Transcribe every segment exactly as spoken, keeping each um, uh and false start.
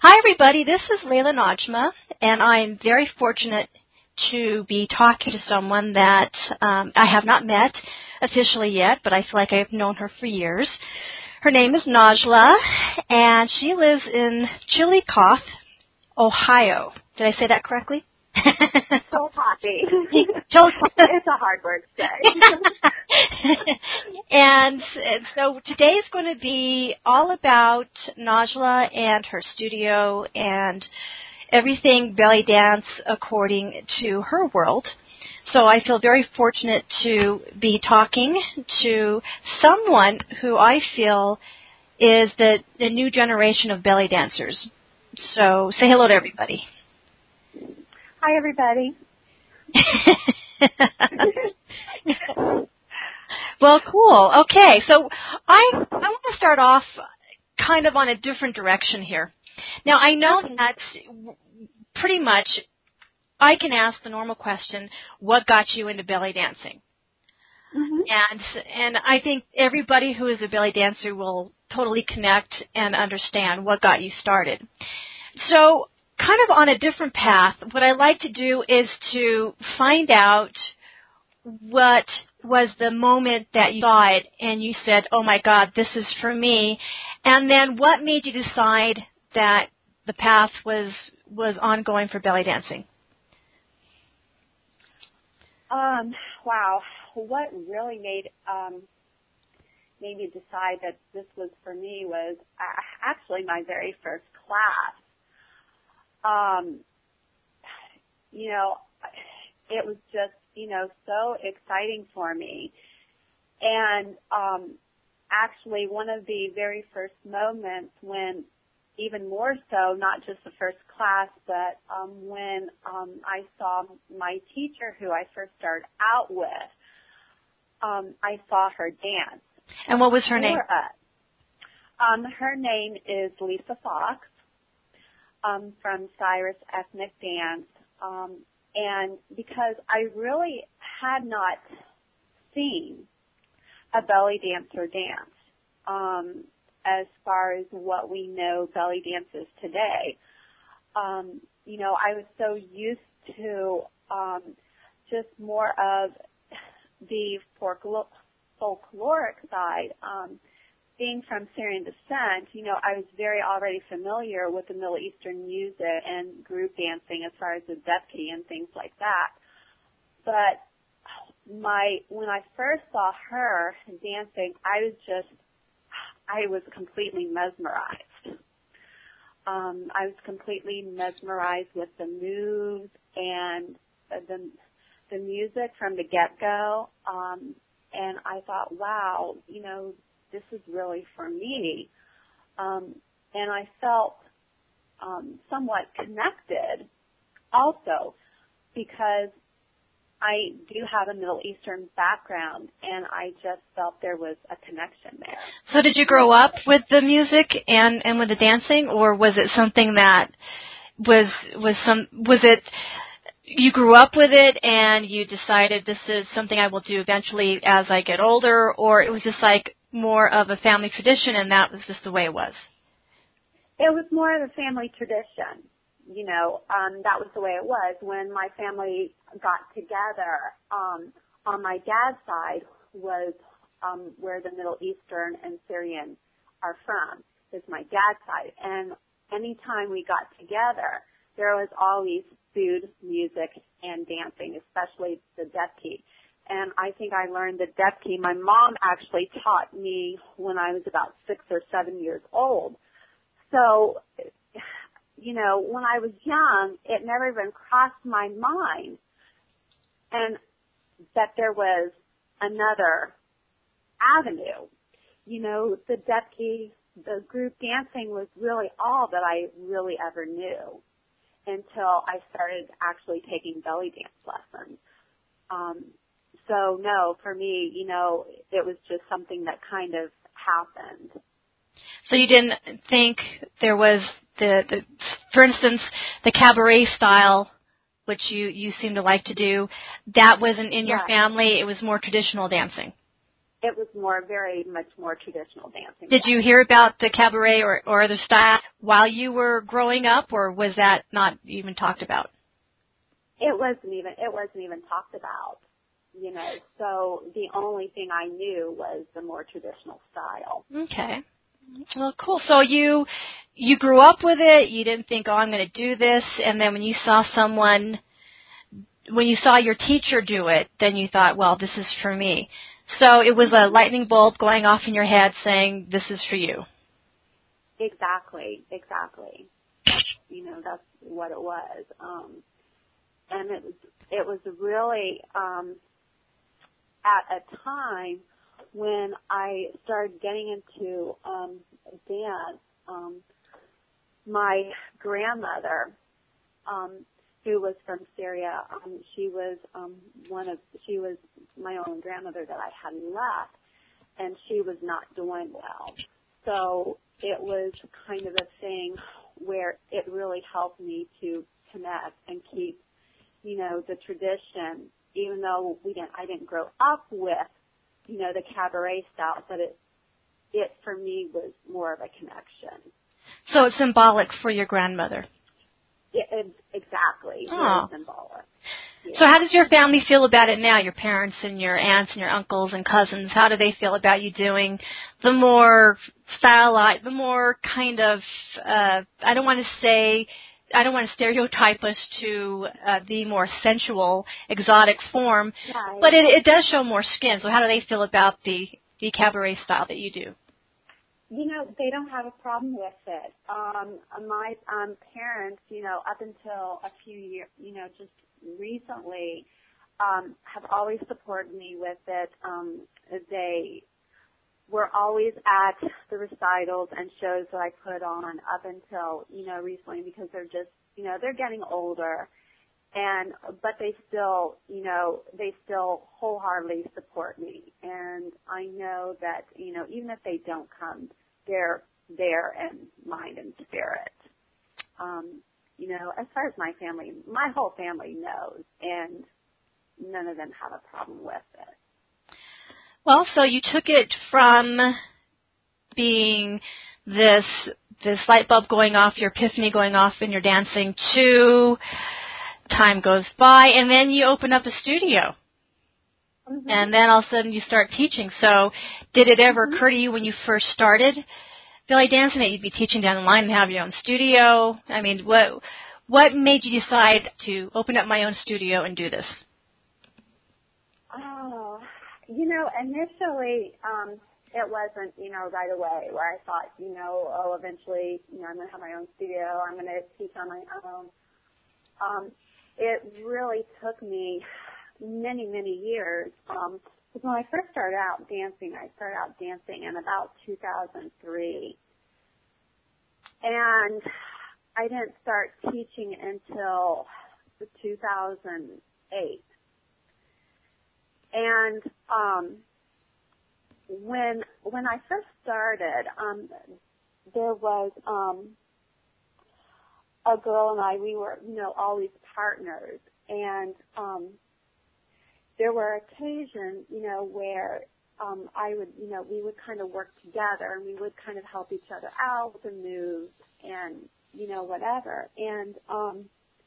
Hi, everybody. This is Layla Najma, and I'm very fortunate to be talking to someone that um, I have not met officially yet, but I feel like I've known her for years. Her name is Najla, and she lives in Chillicothe, Ohio. Did I say that correctly? Chillicothe. It's a hard word to say. and, and so today is going to be all about Najla and her studio and everything belly dance according to her world. So I feel very fortunate to be talking to someone who I feel is the, the new generation of belly dancers. So say hello to everybody. Hi, everybody. Well, cool. Okay, so I I want to start off kind of on a different direction here. Now, I know that pretty much I can ask the normal question, what got you into belly dancing? Mm-hmm. And and I think everybody who is a belly dancer will totally connect and understand what got you started. So kind of on a different path, what I like to do is to find out what was the moment that you saw it and you said, oh, my God, this is for me. And then what made you decide that the path was was ongoing for belly dancing? Um, wow. What really made um, made me decide that this was for me was uh, actually my very first class. Um, you know, it was just, you know, so exciting for me. And um, actually one of the very first moments when, even more so, not just the first class, but um, when um, I saw my teacher who I first started out with, um, I saw her dance. And what was her name? Um, her name is Lisa Fox. Um, from Cyrus Ethnic Dance, um, and because I really had not seen a belly dancer dance um, as far as what we know belly dance is today. Um, you know, I was so used to um, just more of the folklor- folkloric side. Um, Being from Syrian descent, you know, I was very already familiar with the Middle Eastern music and group dancing as far as the debki and things like that. But my when I first saw her dancing, I was just, I was completely mesmerized. Um, I was completely mesmerized with the moves and the the music from the get-go. Um, and I thought, wow, you know, this is really for me. Um, and I felt um, somewhat connected also because I do have a Middle Eastern background, and I just felt there was a connection there. So did you grow up with the music and, and with the dancing, or was it something that was was some was it you grew up with it and you decided this is something I will do eventually as I get older, or it was just like more of a family tradition and that was just the way it was? It was more of a family tradition. You know, um, that was the way it was. When my family got together, um, on my dad's side was um, where the Middle Eastern and Syrian are from, is my dad's side. And anytime we got together, there was always food, music, and dancing, especially the debki. And I think I learned the debki. My mom actually taught me when I was about six or seven years old. So, you know, when I was young, it never even crossed my mind and that there was another avenue. You know, the debki, the group dancing was really all that I really ever knew until I started actually taking belly dance lessons. Um, so, no, for me, you know, it was just something that kind of happened. So you didn't think there was the, the for instance, the cabaret style, which you, you seem to like to do, that wasn't in your Right. family. It was more traditional dancing. it was more, very much more traditional dancing. Did you hear about the cabaret or, or other style while you were growing up, or was that not even talked about? It wasn't even, it wasn't even talked about, you know, so the only thing I knew was the more traditional style. Okay. Well, cool. So you, you grew up with it, you didn't think, oh, I'm going to do this, and then when you saw someone, when you saw your teacher do it, then you thought, well, this is for me. So it was a lightning bolt going off in your head saying, this is for you. Exactly, exactly. That's, you know, that's what it was. Um, and it was, it was really um, at a time when I started getting into um, dance. Um, my grandmother, um, who was from Syria, um, she was um, one of, she was my own grandmother that I had left, and she was not doing well. So it was kind of a thing where it really helped me to connect and keep, you know, the tradition, even though we didn't, I didn't grow up with, you know, the cabaret style, but it, it for me was more of a connection. So it's symbolic for your grandmother. It, it, exactly. Oh. Very symbolic. Yeah. So how does your family feel about it now, your parents and your aunts and your uncles and cousins? How do they feel about you doing the more stylized, the more kind of, uh, I don't want to say, I don't want to stereotype us to uh, the more sensual, exotic form, Right. but it, it does show more skin. So how do they feel about the, the cabaret style that you do? You know, they don't have a problem with it. Um, my um, parents, you know, up until a few years, you know, just recently, um, have always supported me with it. Um, they were always at the recitals and shows that I put on up until, you know, recently, because they're just, you know, they're getting older. And, but they still, you know, they still wholeheartedly support me. And I know that, you know, even if they don't come, they're there in mind and spirit. Um, you know, as far as my family, my whole family knows, and none of them have a problem with it. Well, so you took it from being this, this light bulb going off, your epiphany going off in your dancing, to time goes by, and then you open up a studio. Mm-hmm. And then all of a sudden you start teaching. So did it ever mm-hmm. occur to you when you first started belly dancing that you'd be teaching down the line and have your own studio? I mean, what what made you decide to open up my own studio and do this? Oh, you know, initially um, it wasn't, you know, right away where I thought, you know, oh, eventually, you know, I'm going to have my own studio. I'm going to teach on my own. Um, it really took me many, many years. Um, because when I first started out dancing, I started out dancing in about two thousand three. And I didn't start teaching until two thousand eight. And um, when when I first started, um, there was um, a girl and I, we were, you know, always partners. And um, there were occasions, you know, where um, I would, you know, we would kind of work together and we would kind of help each other out with the moves and, you know, whatever. And um,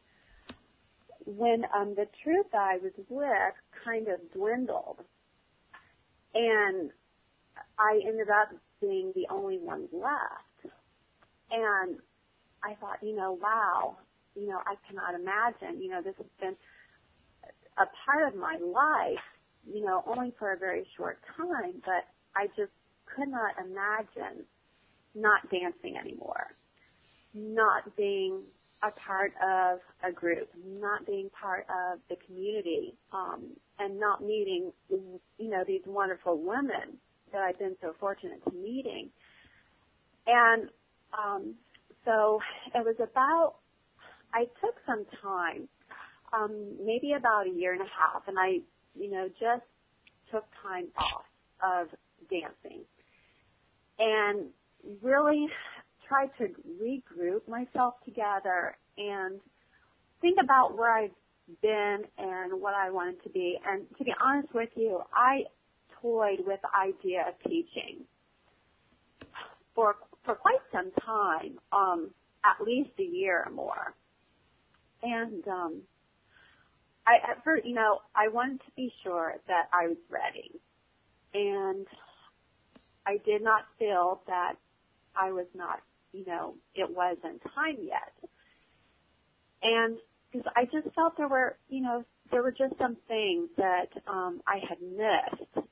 when um, the troupe I was with kind of dwindled, and I ended up being the only one left, and I thought, you know, wow, you know, I cannot imagine, you know, this has been a part of my life, you know, only for a very short time, but I just could not imagine not dancing anymore, not being a part of a group, not being part of the community, um, and not meeting, you know, these wonderful women that I've been so fortunate to meeting. And um, so it was about, I took some time, um, maybe about a year and a half, and I, you know, just took time off of dancing and really tried to regroup myself together and think about where I've been and what I wanted to be. And to be honest with you, I toyed with the idea of teaching for for quite some time, um, at least a year or more. And um, I, at first, you know, I wanted to be sure that I was ready, and I did not feel that I was not, you know, it wasn't time yet. And because I just felt there were, you know, there were just some things that um, I had missed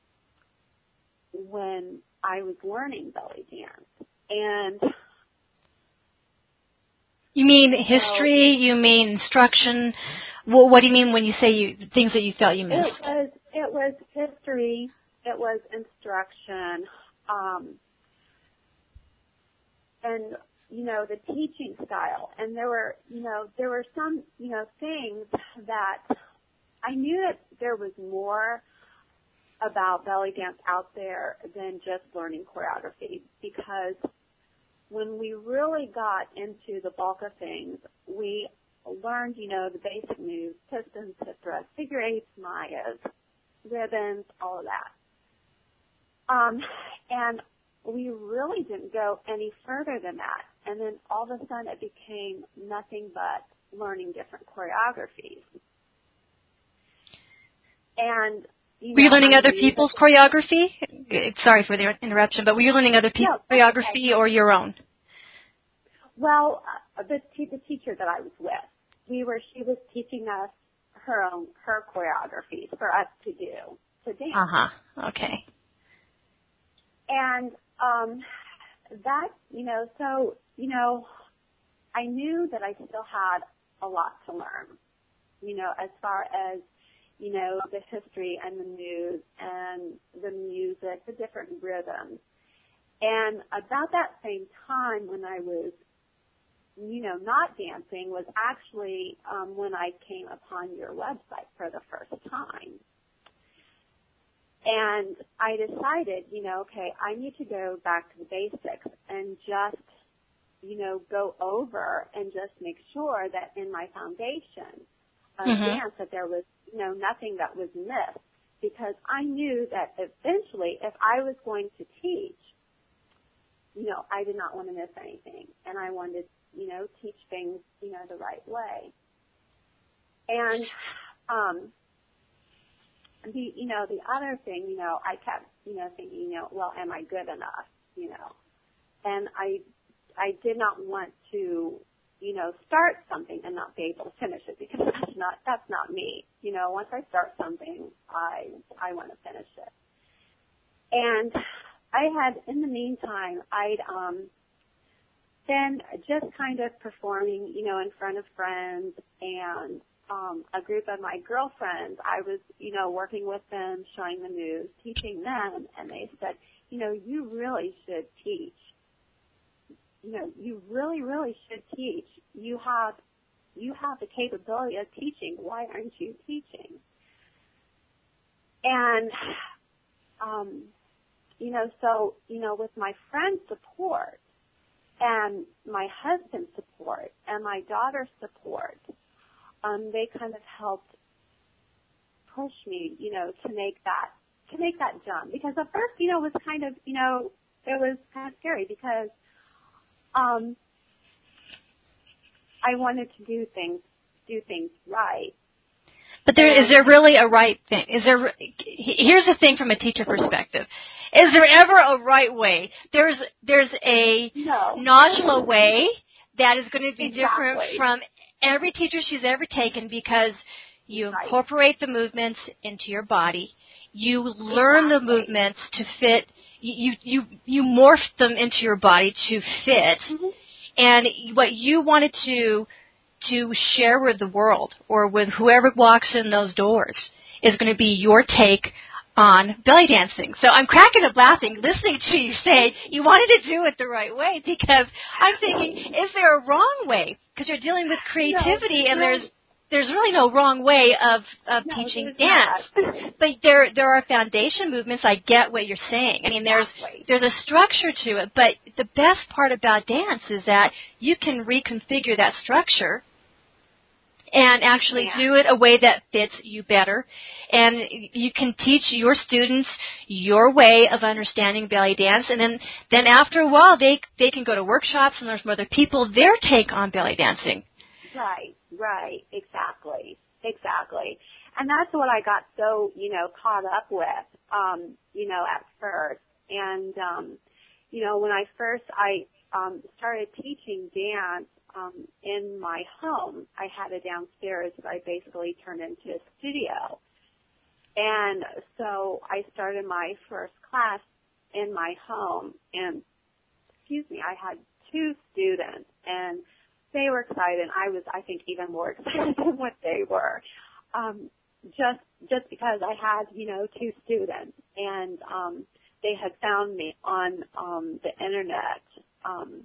when I was learning belly dance. And you mean history? You mean instruction? Well, what do you mean when you say you things that you felt you missed? It was it was history. It was instruction, um, and you know the teaching style. And there were you know there were some you know things that I knew that there was more about belly dance out there than just learning choreography, because when we really got into the bulk of things, we learned, you know, the basic moves, pistons, hip thrusts, figure eights, mayas, ribbons, all of that. Um, and we really didn't go any further than that. And then all of a sudden it became nothing but learning different choreographies. And You know, were you learning I other people's choreography? Sorry for the interruption, but were you learning other people's no, choreography okay. or your own? Well, uh, the, the teacher that I was with, we were. She was teaching us her own her choreographies for us to do to dance. Uh huh. Okay. And um, that you know, so you know, I knew that I still had a lot to learn. You know, as far as you know, the history and the moves and the music, the different rhythms. And about that same time when I was, you know, not dancing was actually um, when I came upon your website for the first time. And I decided, you know, okay, I need to go back to the basics and just, you know, go over and just make sure that in my foundation of mm-hmm. dance that there was, you know, nothing that was missed, because I knew that eventually if I was going to teach, you know, I did not want to miss anything, and I wanted to, you know, teach things, you know, the right way. And um, the, you know, the other thing, you know, I kept, you know, thinking, you know, well, am I good enough, you know? And I, I did not want to, you know, start something and not be able to finish it, because that's not, that's not me. You know, once I start something, I, I want to finish it. And I had, in the meantime, I'd, um, been just kind of performing, you know, in front of friends and, um, a group of my girlfriends. I was, you know, working with them, showing the moves, teaching them, and they said, you know, you really should teach. You know, you really, really should teach. You have, you have the capability of teaching. Why aren't you teaching? And, um, you know, so, you know, with my friend's support and my husband's support and my daughter's support, um, they kind of helped push me, you know, to make that, to make that jump. Because at first, you know, it was kind of, you know, it was kind of scary because, Um, I wanted to do things, do things right. But there, is there really a right thing? Is there? Here's the thing from a teacher perspective: is there ever a right way? There's there's a no. nodular way that is going to be exactly. different from every teacher she's ever taken, because you right. incorporate the movements into your body. You learn exactly. the movements to fit. You you you morph them into your body to fit, mm-hmm. and what you wanted to to share with the world or with whoever walks in those doors is going to be your take on belly dancing. So I'm cracking up laughing listening to you say you wanted to do it the right way, because I'm thinking, is there a wrong way? Because you're dealing with creativity, no, and no. there's there's really no wrong way of, of no, teaching dance. Not. But there there are foundation movements. I get what you're saying. I mean, there's exactly. there's a structure to it, but the best part about dance is that you can reconfigure that structure and actually Yeah. do it a way that fits you better. And you can teach your students your way of understanding belly dance, and then, then after a while they they can go to workshops and learn from other people their take on belly dancing. Right, right, exactly, exactly. And that's what I got so, you know, caught up with, um, you know, at first. And, um, you know, when I first, I um, started teaching dance um, in my home. I had a downstairs that I basically turned into a studio. And so I started my first class in my home. And, excuse me, I had two students, and they were excited. I was, I think, even more excited than what they were. Um, just just because I had, you know, two students, and um, they had found me on um, the internet um,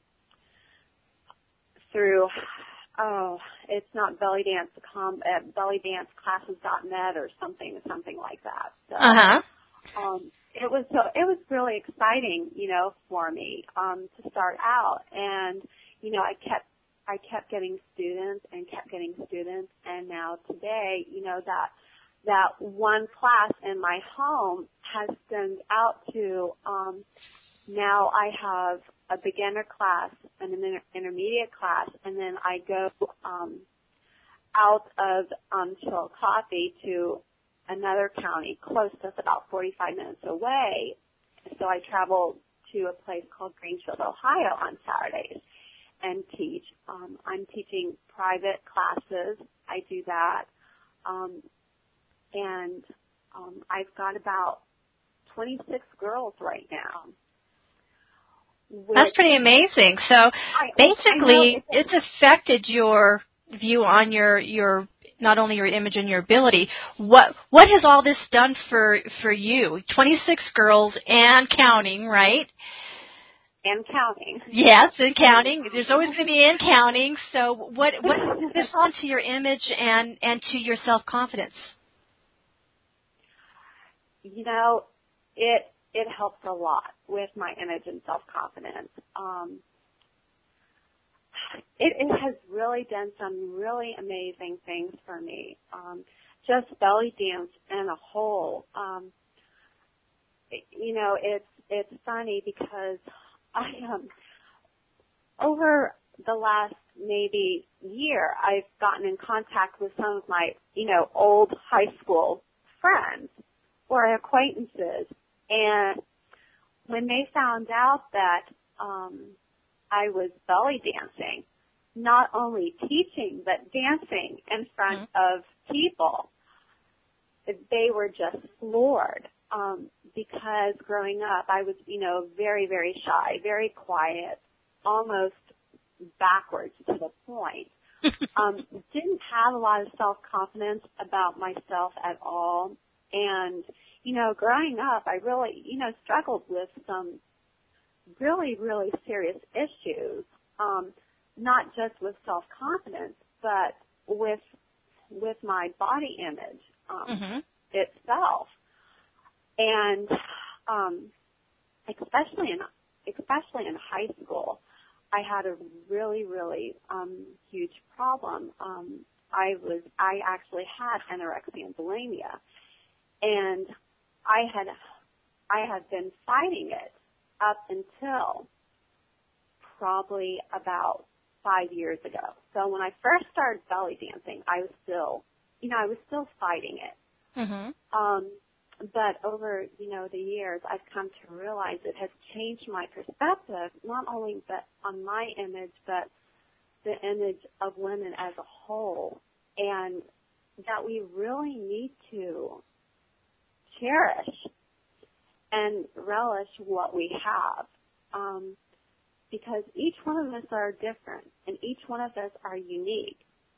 through, oh, it's not belly dance com at belly dance classes dot net or something something like that. So, Uh-huh. um, it was so it was really exciting, you know, for me um, to start out, and you know, I kept I kept getting students and kept getting students, and now today, you know, that that one class in my home has stemmed out to um, now I have a beginner class and an inter- intermediate class, and then I go um, out of um, Chillicothe to another county close to us, about forty-five minutes away. So I travel to a place called Greenfield, Ohio on Saturdays and teach. Um, I'm teaching private classes. I do that. Um, and um, I've got about twenty-six girls right now. That's pretty amazing. So I, basically, I know, it's affected your view on your, your not only your image and your ability. What what has all this done for for you? twenty-six girls and counting, right? And counting. Yes, and counting. There's always going to be and counting. So what what does this on to your image and and to your self confidence? You know, it it helps a lot with my image and self confidence. Um, it, it has really done some really amazing things for me. Um, just belly dance in a whole. Um, it, you know, it's it's funny because I um over the last maybe year I've gotten in contact with some of my, you know, old high school friends or acquaintances, and when they found out that um I was belly dancing, not only teaching but dancing in front mm-hmm. of people, they were just floored. Um, because growing up, I was, you know, very, very shy, very quiet, almost backwards to the point. um, didn't have a lot of self-confidence about myself at all. And, you know, growing up, I really, you know, struggled with some really, really serious issues, um, not just with self-confidence, but with with my body image um, mm-hmm. itself. And um, especially in especially in high school, I had a really, really um, huge problem. Um, I was I actually had anorexia and bulimia, and I had I had been fighting it up until probably about five years ago. So when I first started belly dancing, I was still, you know, I was still fighting it. Mm-hmm. Um, but over, you know, the years, I've come to realize it has changed my perspective, not only but on my image, but the image of women as a whole, and that we really need to cherish and relish what we have, um, because each one of us are different, and each one of us are unique.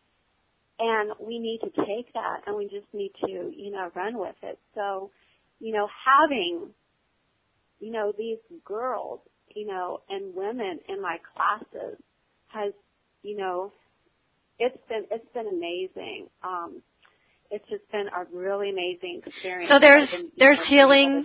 And we need to take that, and we just need to, you know, run with it. So, you know, having, you know, these girls, you know, and women in my classes has, you know, it's been it's been amazing. Um, it's just been a really amazing experience. So there's been, there's know, healing.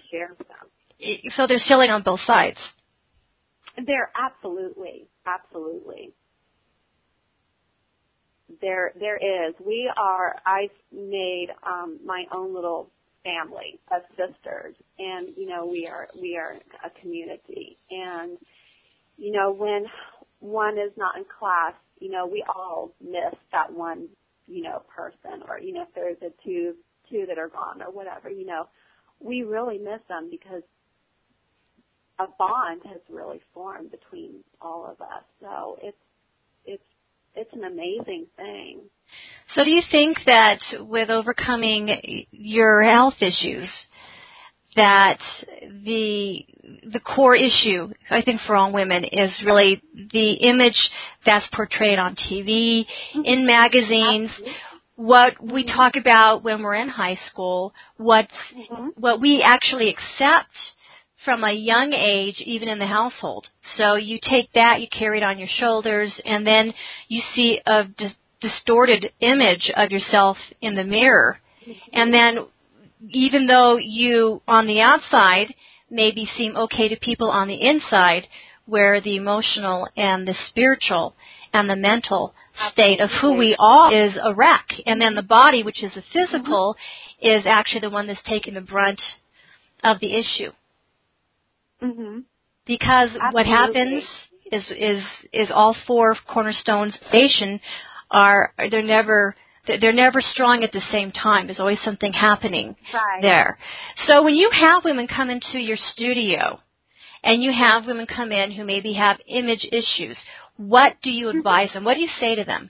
So there's healing on both sides. There absolutely, absolutely. there there is. We are. I've made um, my own little family of sisters, and you know, we are we are a community. And you know, when one is not in class, you know, we all miss that one, you know, person, or you know, if there's a two two that are gone or whatever, you know, we really miss them because a bond has really formed between all of us. So it's it's it's an amazing thing. So do you think that with overcoming your health issues, that the the core issue, I think, for all women is really the image that's portrayed on T V, mm-hmm. in magazines, Absolutely. What mm-hmm. we talk about when we're in high school, what mm-hmm. what we actually accept from a young age, even in the household. So you take that, you carry it on your shoulders, and then you see a di- distorted image of yourself in the mirror. And then even though you, on the outside, maybe seem okay to people on the inside, where the emotional and the spiritual and the mental state of who we are is a wreck. And then the body, which is the physical, mm-hmm. is actually the one that's taking the brunt of the issue. Mm-hmm. Because Absolutely. What happens is is is all four cornerstones of station are they're never they're never strong at the same time. There's always something happening right. there. So when you have women come into your studio, and you have women come in who maybe have image issues, what do you advise them? What do you say to them?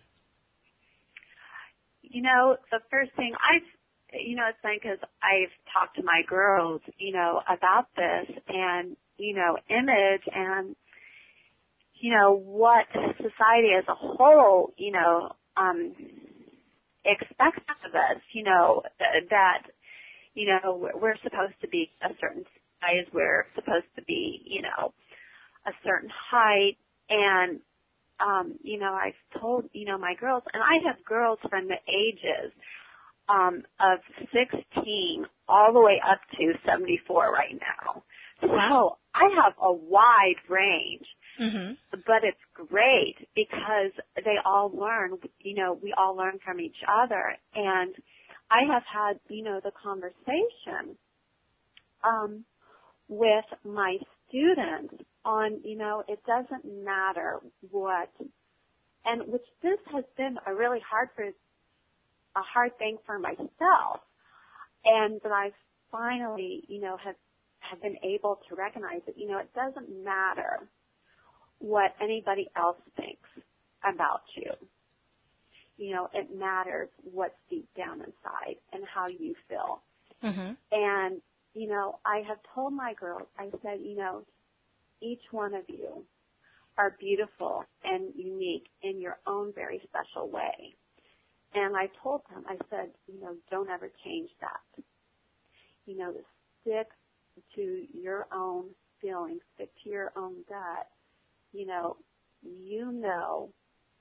You know, the first thing I've You know, it's funny because I've talked to my girls, you know, about this and, you know, image and, you know, what society as a whole, you know, um, expects of us, you know, that, you know, we're supposed to be a certain size, we're supposed to be, you know, a certain height. And, um, you know, I've told, you know, my girls, and I have girls from the ages Um, of sixteen all the way up to seventy-four right now. So I have a wide range, mm-hmm. but it's great because they all learn, you know, we all learn from each other. And I have had, you know, the conversation um, with my students on, you know, it doesn't matter what, and which this has been a really hard for a hard thing for myself, and that I finally, you know, have have been able to recognize that, you know, it doesn't matter what anybody else thinks about you. You know, it matters what's deep down inside and how you feel. Mm-hmm. And, you know, I have told my girls, I said, you know, each one of you are beautiful and unique in your own very special way. And I told them, I said, you know, don't ever change that. You know, stick to your own feelings, stick to your own gut. You know, you know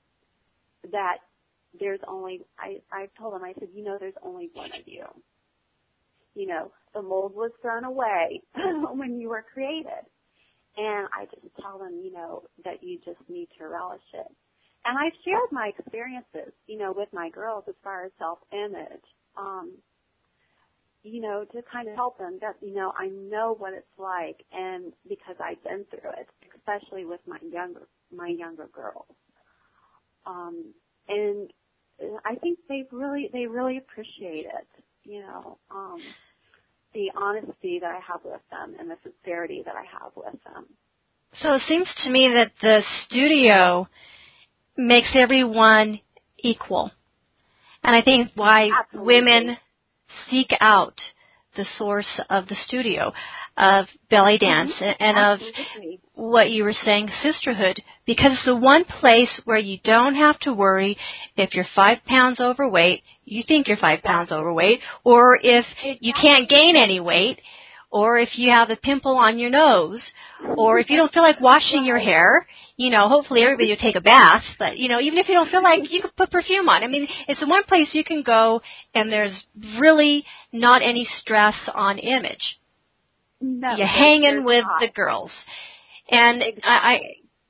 that there's only, I, I told them, I said, you know, there's only one of you. You know, the mold was thrown away when you were created. And I just tell them, you know, that you just need to relish it. And I've shared my experiences, you know, with my girls as far as self-image, um, you know, to kind of help them that, you know, I know what it's like, and because I've been through it, especially with my younger, my younger girls. Um, and I think they really, they really appreciate it, you know, um, the honesty that I have with them and the sincerity that I have with them. So it seems to me that the studio makes everyone equal. And I think why Absolutely. Women seek out the source of the studio, of belly dance, mm-hmm. and Absolutely. Of what you were saying, sisterhood, because it's the one place where you don't have to worry if you're five pounds overweight, you think you're five pounds overweight, or if you can't gain any weight, or if you have a pimple on your nose, or if you don't feel like washing your hair, you know, hopefully everybody will take a bath, but, you know, even if you don't feel like, you can put perfume on. I mean, it's the one place you can go and there's really not any stress on image. No, You're hanging with not. the girls. And exactly. I,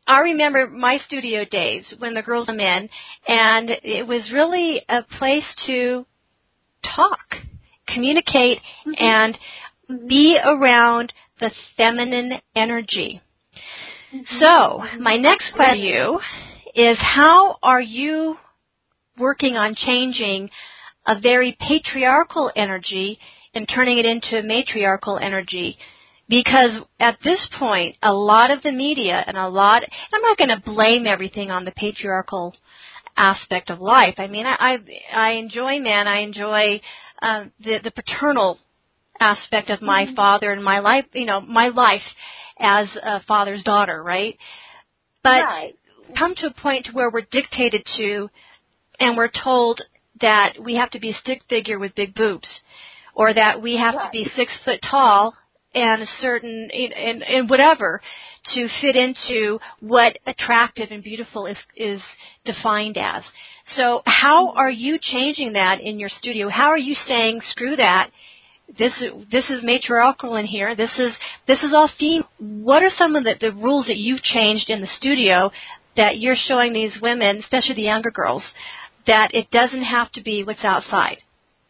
I remember my studio days when the girls come in, and it was really a place to talk, communicate, mm-hmm. and mm-hmm. be around the feminine energy. Mm-hmm. So, my next question to you is, how are you working on changing a very patriarchal energy and turning it into a matriarchal energy? Because at this point, a lot of the media and a lot, I'm not going to blame everything on the patriarchal aspect of life. I mean, I I, I enjoy men. I enjoy uh, the the paternal aspect of my mm-hmm. father and my life, you know, my life as a father's daughter, right? But right. come to a point where we're dictated to, and we're told that we have to be a stick figure with big boobs, or that we have right. to be six foot tall and a certain, and, and whatever, to fit into what attractive and beautiful is, is defined as. So how are you changing that in your studio? How are you saying, screw that, this is, this is matriarchal in here, this is, this is all female? What are some of the, the rules that you've changed in the studio that you're showing these women, especially the younger girls, that it doesn't have to be what's outside?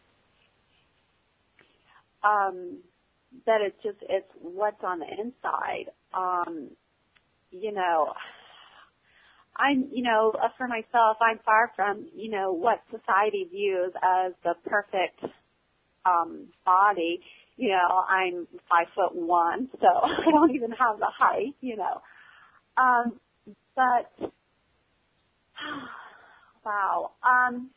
Um... that it's just, it's what's on the inside. Um, you know, I'm, you know, for myself, I'm far from, you know, what society views as the perfect um, body. You know, I'm five foot one, so I don't even have the height, you know. Um, but, wow. Um,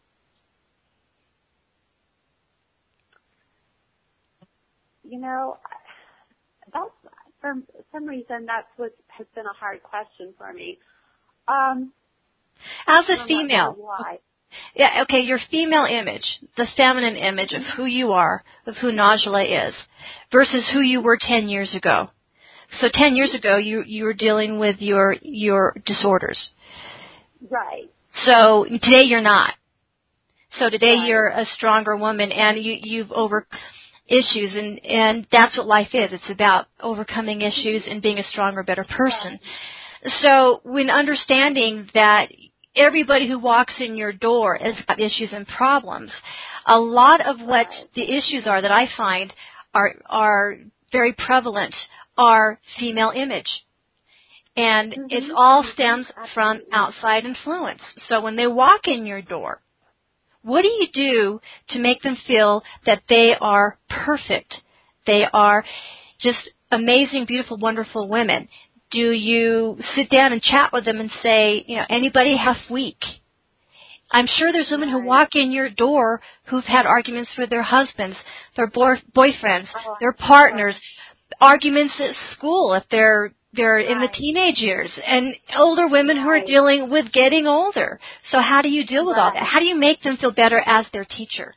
you know, that's, for some reason, that's what has been a hard question for me. Um, As a female, why. yeah, okay, your female image, the feminine image of who you are, of who Najla is, versus who you were ten years ago. So ten years ago, you you were dealing with your your disorders. Right. So today you're not. So today right. you're a stronger woman, and you you've over issues, and and that's what life is. It's about overcoming issues and being a stronger, better person. Right. So when understanding that everybody who walks in your door has got issues and problems, a lot of what the issues are that I find are are very prevalent are female image. And mm-hmm. it all stems from outside influence. So when they walk in your door, what do you do to make them feel that they are perfect? They are just amazing, beautiful, wonderful women. Do you sit down and chat with them and say, you know, anybody half weak? I'm sure there's women right. who walk in your door who've had arguments with their husbands, their boy- boyfriends, oh, their partners, arguments at school if they're they're right. in the teenage years, and older women right. who are dealing with getting older. So how do you deal with right. all that? How do you make them feel better as their teacher?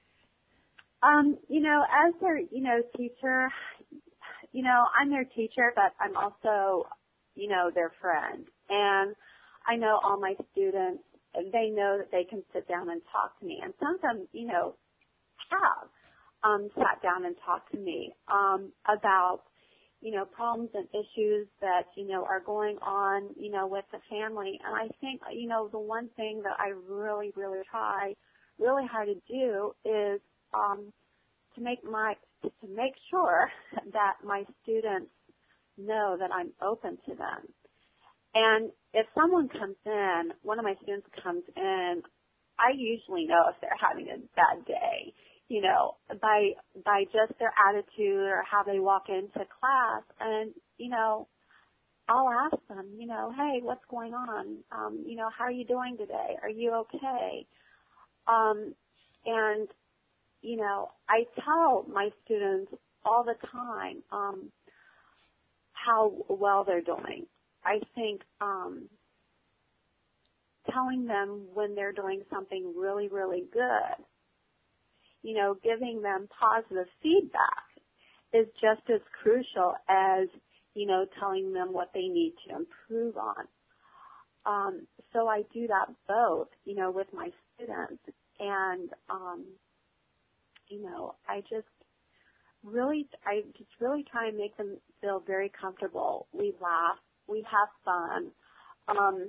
Um, you know, as their, you know, teacher, you know, I'm their teacher, but I'm also, you know, their friend. And I know all my students, they know that they can sit down and talk to me. And some of them, you know, have um, sat down and talked to me um, about, you know, problems and issues that, you know, are going on, you know, with the family. And I think, you know, the one thing that I really, really try really hard to do is um, to make my, to make sure that my students know that I'm open to them. And if someone comes in, one of my students comes in, I usually know if they're having a bad day, you know, by by just their attitude or how they walk into class. And, you know, I'll ask them, you know, hey, what's going on? Um, you know, how are you doing today? Are you okay? Um, and, you know, I tell my students all the time um, how well they're doing. I think um, telling them when they're doing something really, really good, you know, giving them positive feedback is just as crucial as, you know, telling them what they need to improve on. Um, so I do that both, you know, with my students. And, um, you know, I just really, I just really try and make them feel very comfortable. We laugh we have fun. Um,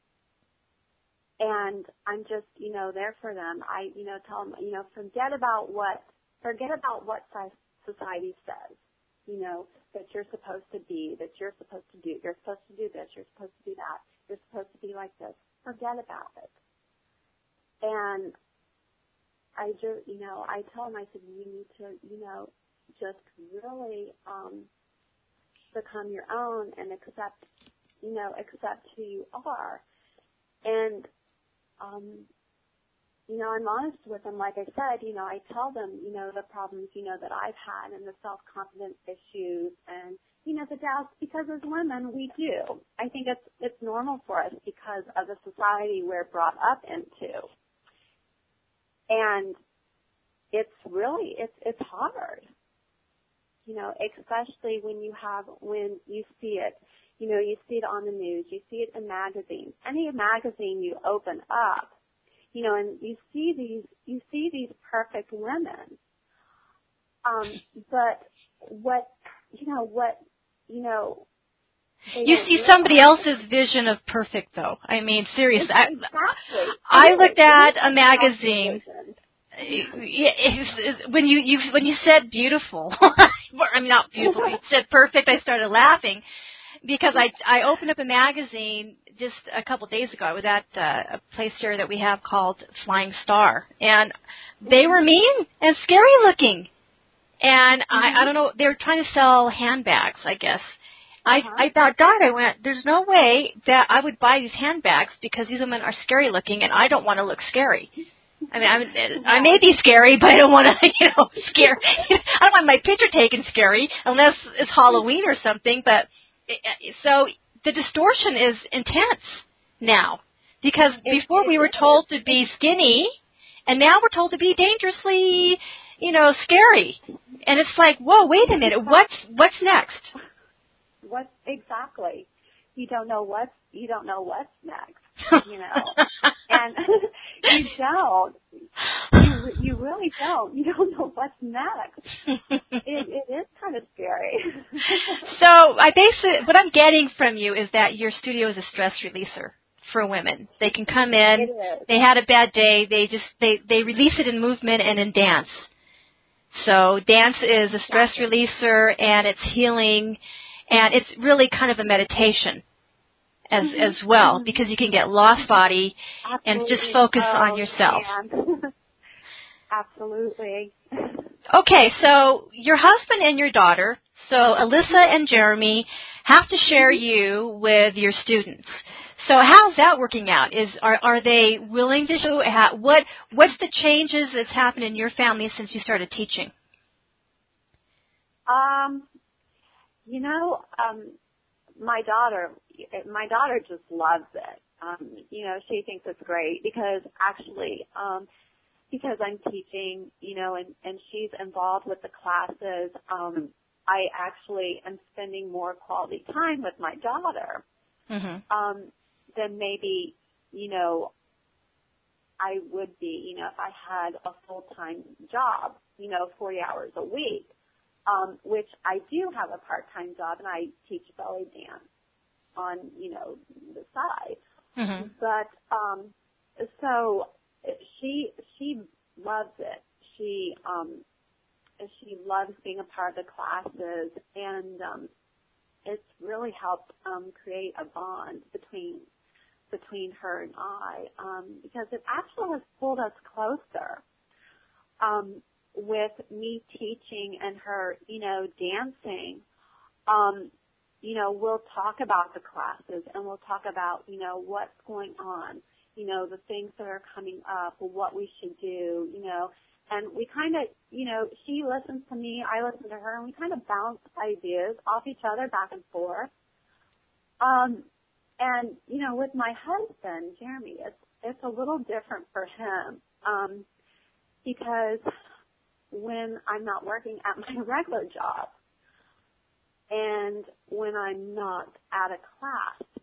and I'm just, you know, there for them. I, you know, tell them, you know, forget about what, forget about what society says, you know, that you're supposed to be, that you're supposed to do, you're supposed to do this, you're supposed to do that, you're supposed to be like this. Forget about it. And I just, you know, I tell them, I said, you need to, you know, just really um, become your own and accept, you know, accept who you are. And, um, you know, I'm honest with them. Like I said, you know, I tell them, you know, the problems, you know, that I've had and the self-confidence issues and, you know, the doubts, because as women, we do. I think it's it's normal for us because of the society we're brought up into. And it's really, it's it's hard, you know, especially when you have, when you see it, you know, you see it on the news, you see it in magazines. Any magazine you open up, you know, and you see these, you see these perfect women. Um, but what, you know, what, you know, you see somebody else's vision of perfect, though. I mean, seriously. Exactly. I, I looked at a magazine. When you, you when you said beautiful, I mean not beautiful, you said perfect, I started laughing because I I opened up a magazine just a couple of days ago. I was at uh, a place here that we have called Flying Star, and they were mean and scary looking, and I I don't know, they were trying to sell handbags, I guess. I, uh-huh. I thought, God, I went, there's no way that I would buy these handbags because these women are scary looking and I don't want to look scary. I mean, I'm, I may be scary, but I don't want to, you know, scare. I don't want my picture taken scary unless it's Halloween or something. But so the distortion is intense now because before we were told to be skinny, and now we're told to be dangerously, you know, scary. And it's like, whoa, wait a minute, what's what's next? What exactly? You don't know what's you don't know what's next, you know, and you don't. You you really don't. You don't know what's next. It, it is kind of scary. So I basically what I'm getting from you is that your studio is a stress releaser for women. They can come in. It is. They had a bad day. They just they they release it in movement and in dance. So dance is a stress exactly. releaser and it's healing. And it's really kind of a meditation as mm-hmm. as well, mm-hmm. because you can get lost body Absolutely. and just focus oh, on yourself. Absolutely. Okay, so your husband and your daughter, so Alyssa and Jeremy, have to share you with your students. So how's that working out? Is are are they willing to show what what's the changes that's happened in your family since you started teaching? Um. You know, um, my daughter, my daughter just loves it. Um, you know, she thinks it's great because actually, um, because I'm teaching, you know, and, and she's involved with the classes, um, I actually am spending more quality time with my daughter, mm-hmm. um, than maybe, you know, I would be, you know, if I had a full-time job, you know, forty hours a week. Um, which I do have a part-time job, and I teach belly dance on, you know, the side. Mm-hmm. But um, so she she loves it. She um, she loves being a part of the classes, and um, it's really helped um, create a bond between between her and I, um, because it actually has pulled us closer. Um, with me teaching and her, you know, dancing, um, you know, we'll talk about the classes and we'll talk about, you know, what's going on, you know, the things that are coming up, what we should do, you know, and we kind of, you know, she listens to me, I listen to her, and we kind of bounce ideas off each other back and forth. Um, and, you know, with my husband, Jeremy, it's, it's a little different for him, um, because when I'm not working at my regular job and when I'm not at a class,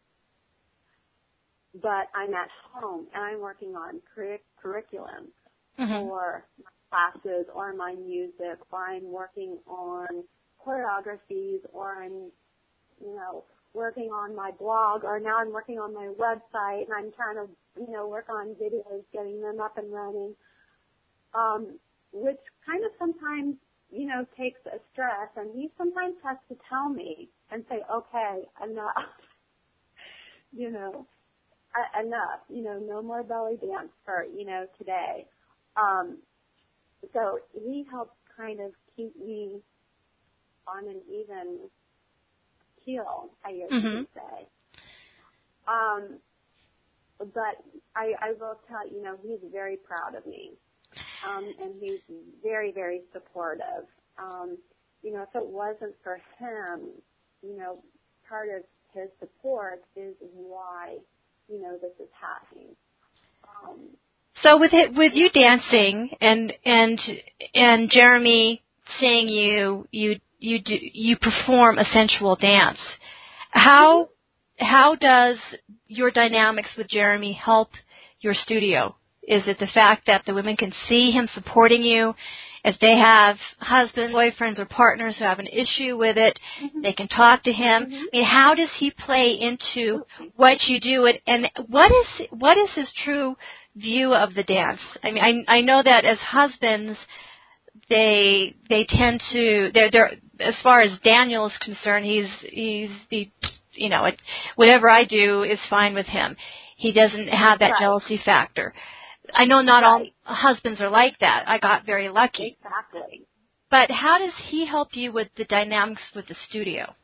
but I'm at home and I'm working on cur- curriculum mm-hmm. for my classes or my music, or I'm working on choreographies, or I'm, you know, working on my blog, or now I'm working on my website, and I'm trying to, you know, work on videos, getting them up and running, um, which kind of sometimes, you know, takes a stress. And he sometimes has to tell me and say, okay, enough, you know, enough, you know, no more belly dance for, you know, today. Um, so he helps kind of keep me on an even keel, I guess mm-hmm. you could say. Um, but I, I will tell you, know, he's very proud of me, um, and he's very, very supportive. Um, you know, if it wasn't for him, you know, part of his support is why, you know, this is happening. Um, so with it, with you dancing and and and Jeremy seeing you, you you do you perform a sensual dance. How how does your dynamics with Jeremy help your studio? Is it the fact that the women can see him supporting you? If they have husbands, boyfriends, or partners who have an issue with it, mm-hmm. they can talk to him. Mm-hmm. I mean, how does he play into what you do? And what is what is his true view of the dance? I mean, I, I know that as husbands, they they tend to they're they're as far as Daniel is concerned, he's he's the you know it, whatever I do is fine with him. He doesn't have that right. jealousy factor. I know not right. all husbands are like that. I got very lucky. Exactly. But how does he help you with the dynamics with the studio?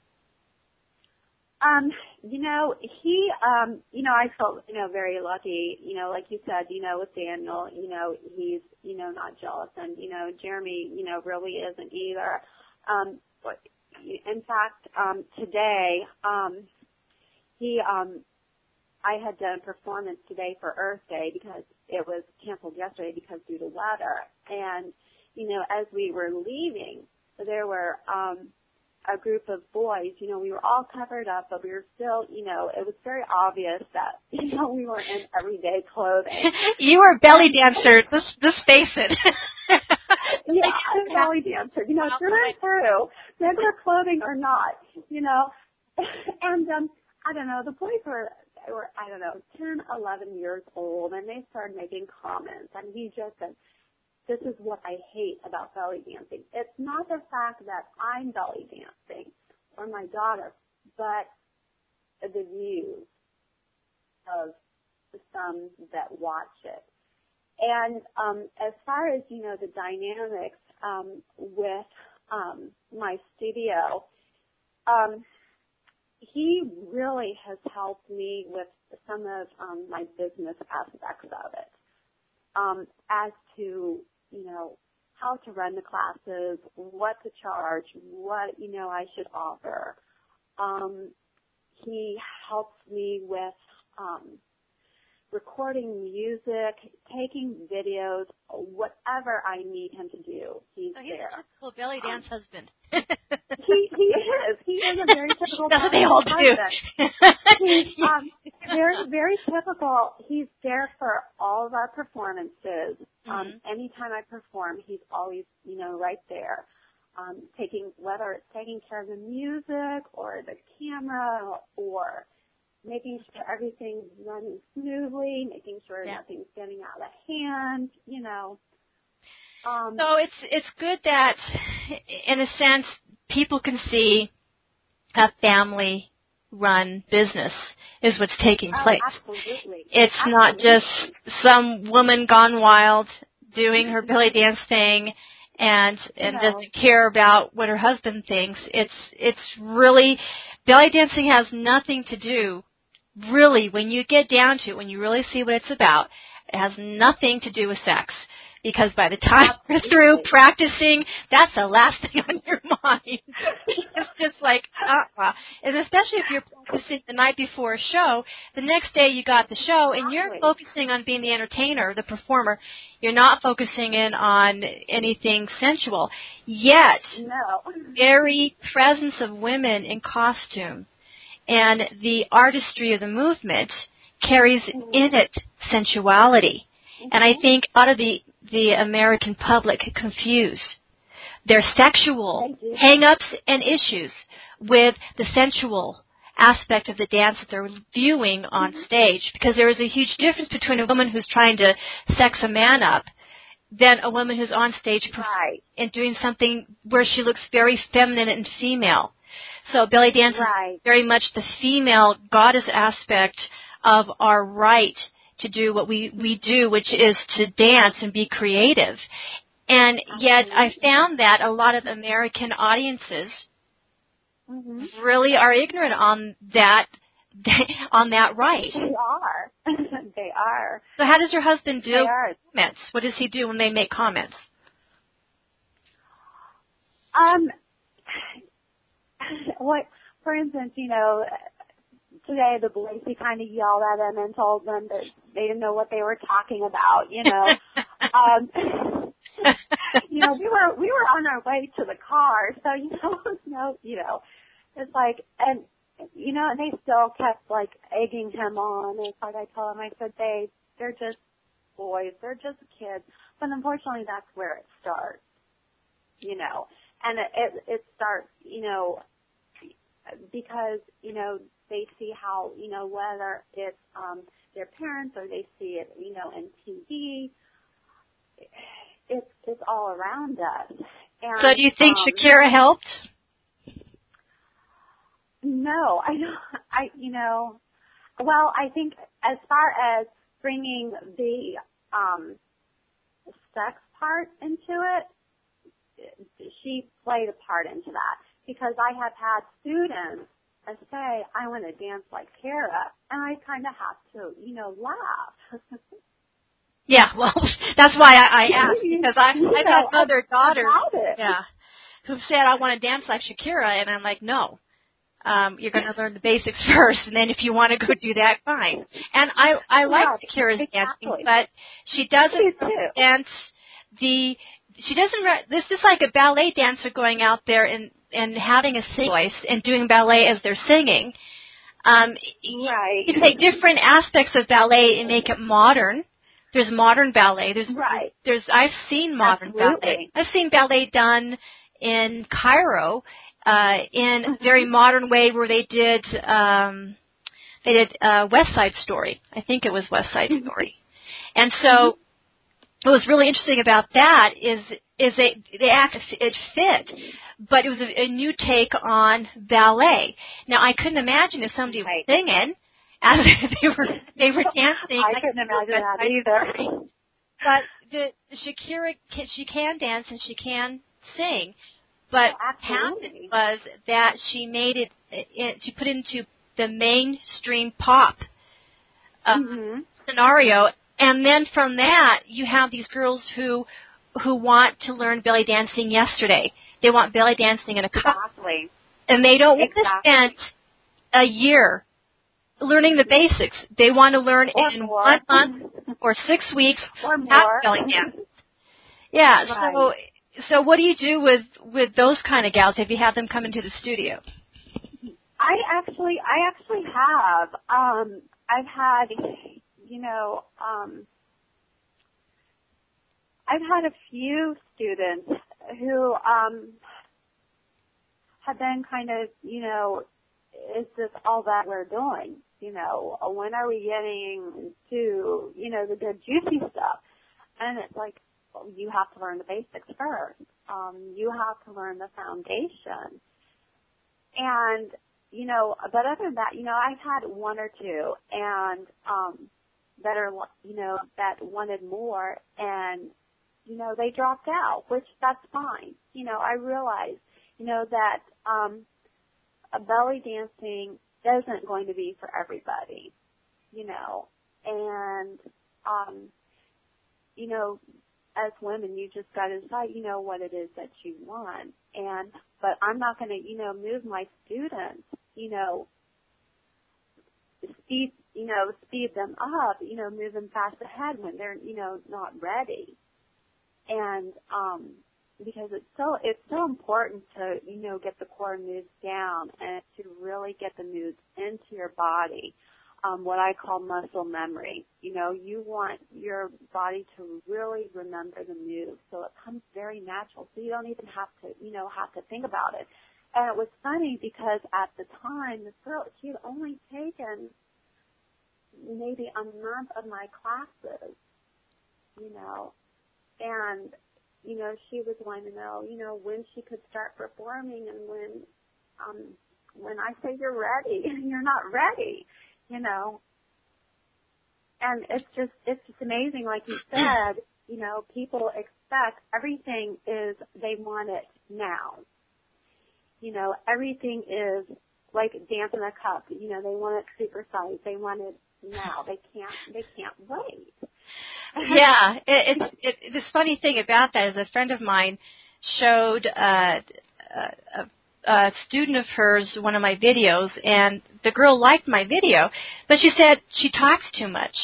Um, you know, he, um, you know, I felt, you know, very lucky, you know, like you said, you know, with Daniel, you know, he's, you know, not jealous, and, you know, Jeremy, you know, really isn't either. Um, in fact, um, today, um, he, um, I had done a performance today for Earth Day because it was canceled yesterday because due to weather. And, you know, as we were leaving, there were um, a group of boys, you know, we were all covered up, but we were still, you know, it was very obvious that, you know, we were in everyday clothing. You were a belly dancer. Let's, let's face it. Yeah, I'm a belly dancer, you know, through and through, regular clothing or not, you know. And um, I don't know, the boys were, they were, I don't know, ten, eleven years old, and they started making comments, and he just said, this is what I hate about belly dancing. It's not the fact that I'm belly dancing or my daughter, but the views of some that watch it. And um, as far as, you know, the dynamics um, with um, my studio, um, he really has helped me with some of um, my business aspects of it, um, as to, you know, how to run the classes, what to charge, what, you know, I should offer. Um, he helps me with um, recording music, taking videos, whatever I need him to do, he's oh, he's there. He's a typical belly dance um, husband. he he is. He is a very typical That's what they all husband. do. He's um, very, very typical. He's there for all of our performances. Mm-hmm. Um, anytime I perform, he's always, you know, right there. Um, taking, whether it's taking care of the music or the camera or making sure everything's running smoothly, making sure yeah. nothing's getting out of hand, you know. Um, so it's it's good that, in a sense, people can see a family-run business is what's taking place. Oh, absolutely. It's absolutely. not just some woman gone wild doing her belly dance thing and and no. doesn't care about what her husband thinks. It's it's really, belly dancing has nothing to do, really, when you get down to it, when you really see what it's about, it has nothing to do with sex. Because by the time you're through practicing, that's the last thing on your mind. It's just like, uh-uh. And especially if you're practicing the night before a show, the next day you got the show, and you're focusing on being the entertainer, the performer. You're not focusing in on anything sensual. Yet, no. very presence of women in costume and the artistry of the movement carries in it sensuality. And I think a lot of the, the American public confuse their sexual hang-ups and issues with the sensual aspect of the dance that they're viewing on Mm-hmm. stage, because there is a huge difference between a woman who's trying to sex a man up than a woman who's on stage Right. and doing something where she looks very feminine and female. So belly dance Right. is very much the female goddess aspect of our right to do what we, we do, which is to dance and be creative. And yet I found that a lot of American audiences Mm-hmm. really are ignorant on that on that right. They are. They are. So how does your husband They do are. comments? What does he do when they make comments? Um, what, for instance, you know, today the boys, he kind of yelled at them and told them that they didn't know what they were talking about, you know. um, you know, we were, we were on our way to the car, so, you know, no, you know, it's like, and, you know, and they still kept, like, egging him on. And it's like I told him, I said, they, they're just boys. They're just kids. But unfortunately, that's where it starts, you know. And it, it, it starts, you know, because, you know, they see how, you know, whether it's um, their parents or they see it, you know, in T V, it's, it's all around us. And, So do you think um, Shakira helped? No, I don't. I you know, well, I think as far as bringing the um, sex part into it, she played a part into that, because I have had students say, "I want to dance like Kara," and I kind of have to, you know, laugh. Yeah, well, that's why I, I asked, because I You I've know, had other daughters, about it. yeah, who said I want to dance like Shakira, and I'm like, no. Um, you're going to learn the basics first, and then if you want to go do that, fine. And I, I like Yeah, Shakira's exactly. dancing, but she doesn't dance the, she doesn't, re- this is like a ballet dancer going out there and, and having a sing voice and doing ballet as they're singing. Um, Right. you take different aspects of ballet and make it modern. There's modern ballet. There's, right. there's, I've seen modern Absolutely. ballet. I've seen ballet done in Cairo, Uh, in a very modern way, where they did um, they did uh, West Side Story. I think it was West Side Story, and so what was really interesting about that is is they they act it fit, but it was a, a new take on ballet. Now I couldn't imagine if somebody right. was singing as if they were they were dancing. I like couldn't imagine West that Side either. Story. But the, the Shakira, she can dance and she can sing. But Oh, what happened absolutely. was that she made it, it, she put it into the mainstream pop uh, Mm-hmm. scenario, and then from that you have these girls who who want to learn belly dancing yesterday. They want belly dancing in a couple, Exactly. and they don't Exactly. want to spend a year learning the basics. They want to learn Or in more. one month or six weeks Or how more. belly dance. Yeah. Right. So. So what do you do with, with those kind of gals? Have you had them come into the studio? I actually, I actually have. Um, I've had, you know, um, I've had a few students who um, have been kind of, you know, is this all that we're doing? You know, when are we getting to, you know, the good juicy stuff? And it's like, you have to learn the basics first. Um, you have to learn the foundation. And, you know, but other than that, you know, I've had one or two and, um, that are, you know, that wanted more and, you know, they dropped out, which that's fine. You know, I realize, you know, that, um, a belly dancing isn't going to be for everybody, you know, and, um, you know, as women, you just got to decide, you know, what it is that you want. And, but I'm not going to, you know, move my students, you know, speed, you know, speed them up, you know, move them fast ahead when they're, you know, not ready. And, um, because it's so, it's so important to, you know, get the core moves down and to really get the moves into your body. Um, what I call muscle memory. You know, you want your body to really remember the move so it comes very natural so you don't even have to, you know, have to think about it. And it was funny because at the time, this girl, she had only taken maybe a month of my classes, you know, and, you know, she was wanting to know, you know, when she could start performing and when, um, when I say you're ready, you're not ready, you know. And it's just, it's just amazing, like you said, you know, people expect everything is, they want it now. You know, everything is like dance in a cup. You know, they want it super size. They want it now. They can't, they can't wait. Yeah, it, it's it, this funny thing about that is a friend of mine showed uh, a, a student of hers one of my videos, and the girl liked my video, but she said she talks too much.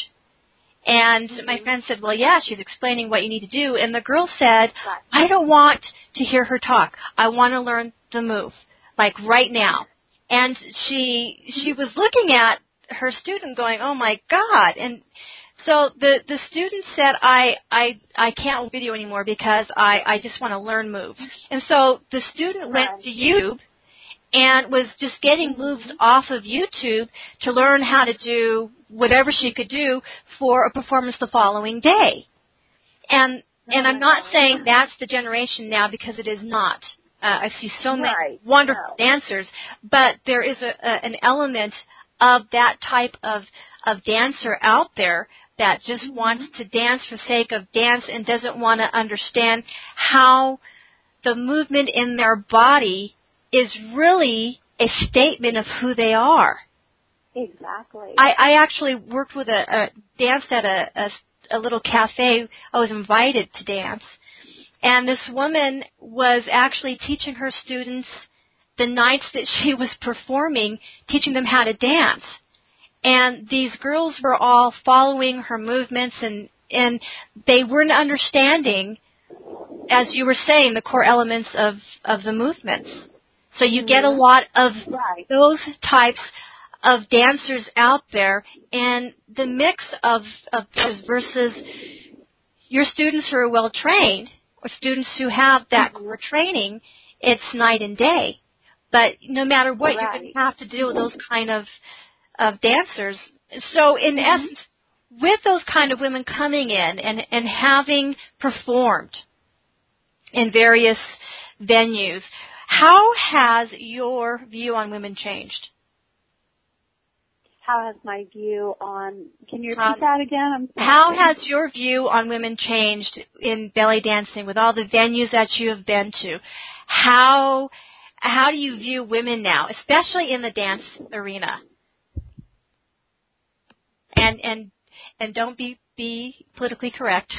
And mm-hmm. my friend said, well, yeah, she's explaining what you need to do. And the girl said, I don't want to hear her talk. I want to learn the move, like right now. And she she was looking at her student going, oh, my God. And so the, the student said, I, I, I can't video anymore because I, I just want to learn moves. And so the student went to YouTube and was just getting moves off of YouTube to learn how to do whatever she could do for a performance the following day. And and I'm not saying that's the generation now because it is not. Uh, I see so many right. wonderful no. dancers, but there is a, a, an element of that type of, of dancer out there that just mm-hmm. wants to dance for sake of dance and doesn't want to understand how the movement in their body is really a statement of who they are. Exactly. I, I actually worked with a, a danced at a, a, a little cafe. I was invited to dance. And this woman was actually teaching her students the nights that she was performing, teaching them how to dance. And these girls were all following her movements, and, and they weren't understanding, as you were saying, the core elements of, of the movements. So you get a lot of right. those types of dancers out there, and the mix of, of those versus your students who are well trained or students who have that core training, it's night and day. But no matter what, right. you're going to have to deal with those kind of, of dancers. So in mm-hmm. essence, with those kind of women coming in and, and having performed in various venues, how has your view on women changed? How has my view on, can you repeat um, that again? I'm sorry. How has your view on women changed in belly dancing with all the venues that you have been to? How how do you view women now, especially in the dance arena? And and and don't be be politically correct.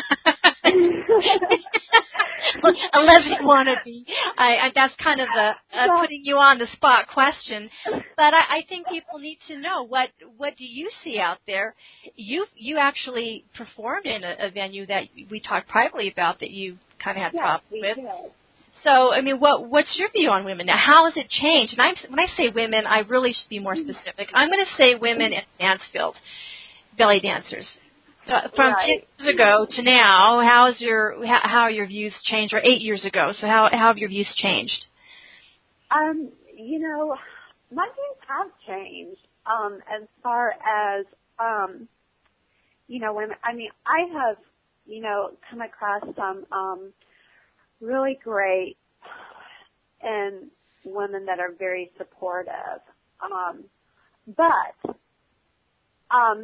Unless you want to be. I, I, that's kind of a, a putting you on the spot question. But I, I think people need to know, what what do you see out there? You you actually performed in a, a venue that we talked privately about that you kind of had yes, problems we with. Did. So, I mean, what what's your view on women now? How has it changed? And I'm, when I say women, I really should be more specific. I'm going to say women in the dance field, belly dancers. So from right. ten years ago to now, how has your how, how are your views changed? Or eight years ago, so how how have your views changed? Um, you know, my views have changed. Um, as far as um, you know, when I mean, I have you know come across some um, really great and women that are very supportive. Um, but um.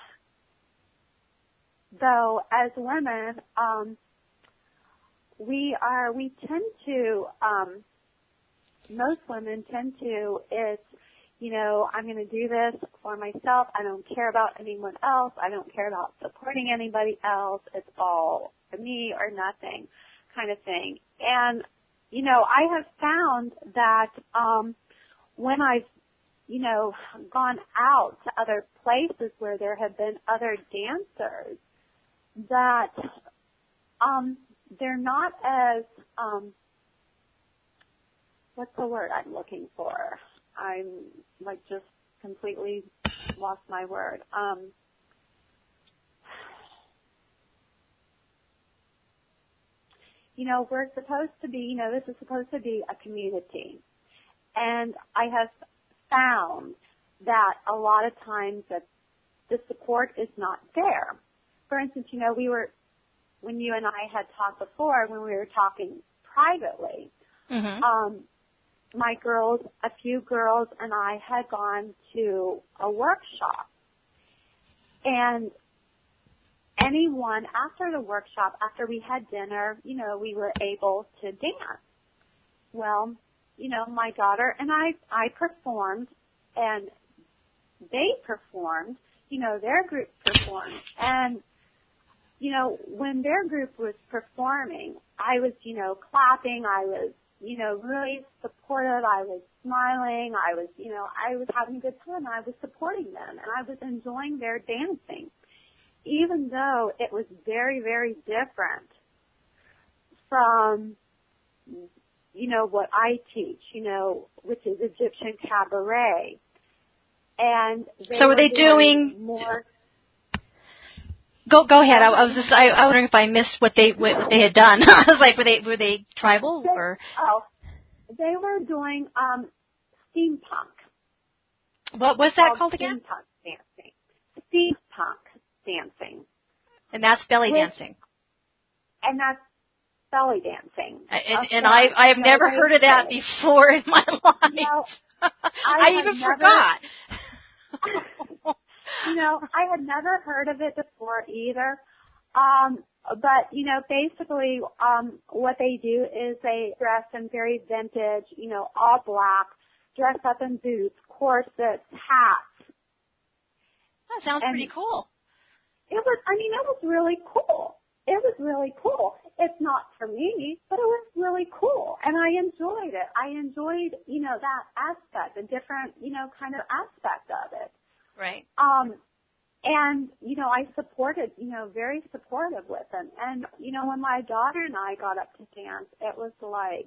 Though as women, um, we are, we tend to, um, most women tend to, it's, you know, I'm going to do this for myself. I don't care about anyone else. I don't care about supporting anybody else. It's all me or nothing kind of thing. And, you know, I have found that um, when I've, you know, gone out to other places where there have been other dancers, that um, they're not as, um, what's the word I'm looking for? I'm like just completely lost my word. Um, you know, we're supposed to be, you know, this is supposed to be a community. and I have found that a lot of times that the support is not there. For instance, you know, we were, when you and I had talked before, when we were talking privately, mm-hmm. um, my girls, a few girls and I had gone to a workshop. And anyone, after the workshop, after we had dinner, you know, we were able to dance. Well, you know, my daughter and I, I performed, and they performed, you know, their group performed. And, you know, when their group was performing, I was, you know, clapping, I was, you know, really supportive, I was smiling, I was, you know, I was having a good time, I was supporting them, and I was enjoying their dancing, even though it was very, very different from, you know, what I teach, you know, which is Egyptian cabaret. And they so were were they doing, doing more? Go go ahead. I, I was just I, I was wondering if I missed what they what they had done. I was like, were they were they tribal They, or? Oh, they were doing um, steampunk. What was that called, called again? Steampunk dancing. Steampunk dancing. And that's belly With, dancing. And that's belly dancing. And, and I I have never heard of that before in my life. No, I, I even never, forgot. You know, I had never heard of it before either. Um, but, you know, basically um, what they do is they dress in very vintage, you know, all black, dress up in boots, corsets, hats. That sounds and pretty cool. It was, I mean, it was really cool. It was really cool. It's not for me, but it was really cool. And I enjoyed it. I enjoyed, you know, that aspect, the different, you know, kind of aspect of it. Right. Um, and, you know, I supported, you know, very supportive with them. And, you know, when my daughter and I got up to dance, it was like,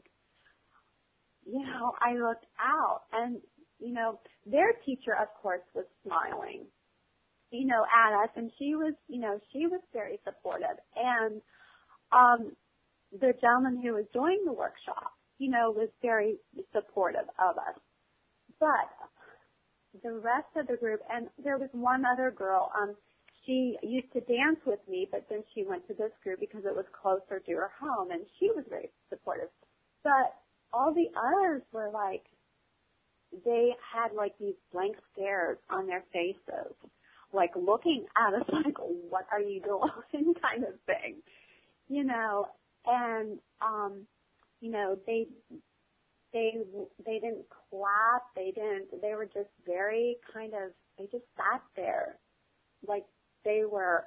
you know, I looked out and, you know, their teacher, of course, was smiling, you know, at us. And she was, you know, she was very supportive. And um, the gentleman who was doing the workshop, you know, was very supportive of us. But the rest of the group, and there was one other girl, um, she used to dance with me, but then she went to this group because it was closer to her home, and she was very supportive. But all the others were like, they had like these blank stares on their faces, like looking at us like, what are you doing, kind of thing, you know, and, um, you know, they, They they didn't clap. They didn't. They were just very kind of. They just sat there, like they were.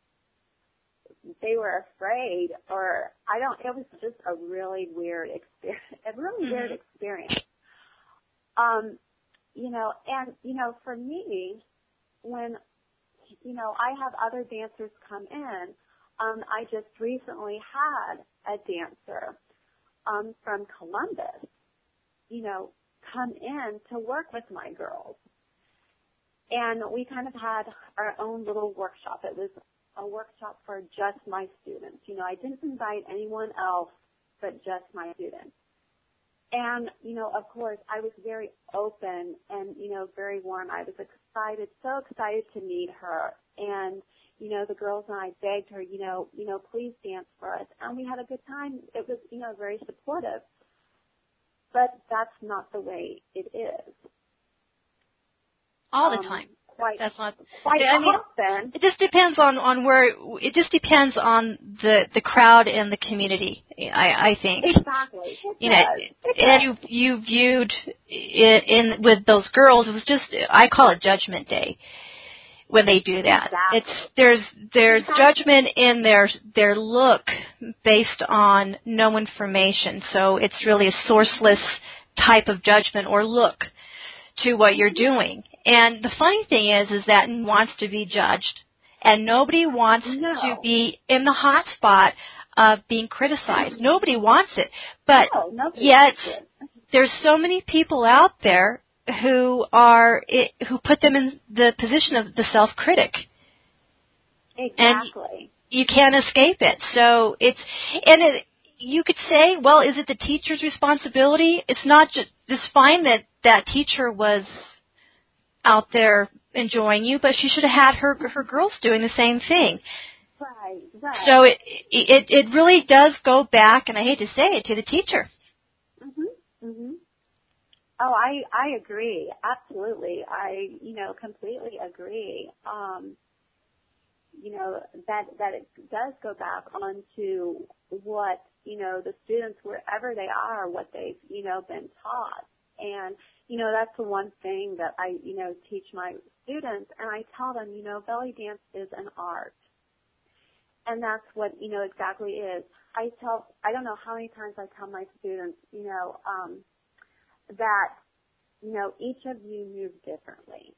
They were afraid, or I don't. It was just a really weird experience. A really mm-hmm. weird experience. Um, you know, and you know, for me, when you know I have other dancers come in, um, I just recently had a dancer, um, from Columbus, you know, come in to work with my girls. And we kind of had our own little workshop. It was a workshop for just my students. You know, I didn't invite anyone else but just my students. And, you know, of course, I was very open and, you know, very warm. I was excited, so excited to meet her. And, you know, the girls and I begged her, you know, you know, please dance for us. And we had a good time. It was, you know, very supportive. But that's not the way it is. All the um, time. Quite, that's not. quite I mean, often. It just depends on, on where. It just depends on the, the crowd and the community. I, I think. Exactly. It you does. know, it and you you viewed it in with those girls. It was just. I call it Judgment Day when they do that. Exactly. It's there's there's exactly. judgment in their their look based on no information. So it's really a sourceless type of judgment or look to what you're doing. And the funny thing is is that no one wants to be judged, and nobody wants no. to be in the hot spot of being criticized. Nobody wants it. But no, yet there's so many people out there who are it, who put them in the position of the self-critic. Exactly. And you can't escape it. So it's and it you could say, well, is it the teacher's responsibility? It's not just, it's fine that that teacher was out there enjoying you, but she should have had her her girls doing the same thing. Right, right. So it it it really does go back, and I hate to say it, to the teacher. Mhm. Mhm. Oh, I I agree. Absolutely. I, you know, completely agree. Um, you know, that that it does go back onto what, you know, the students, wherever they are, what they've, you know, been taught. And, you know, that's the one thing that I, you know, teach my students, and I tell them, you know, belly dance is an art. And that's what, you know, exactly is. I tell, I don't know how many times I tell my students, you know, um, that, you know, each of you move differently.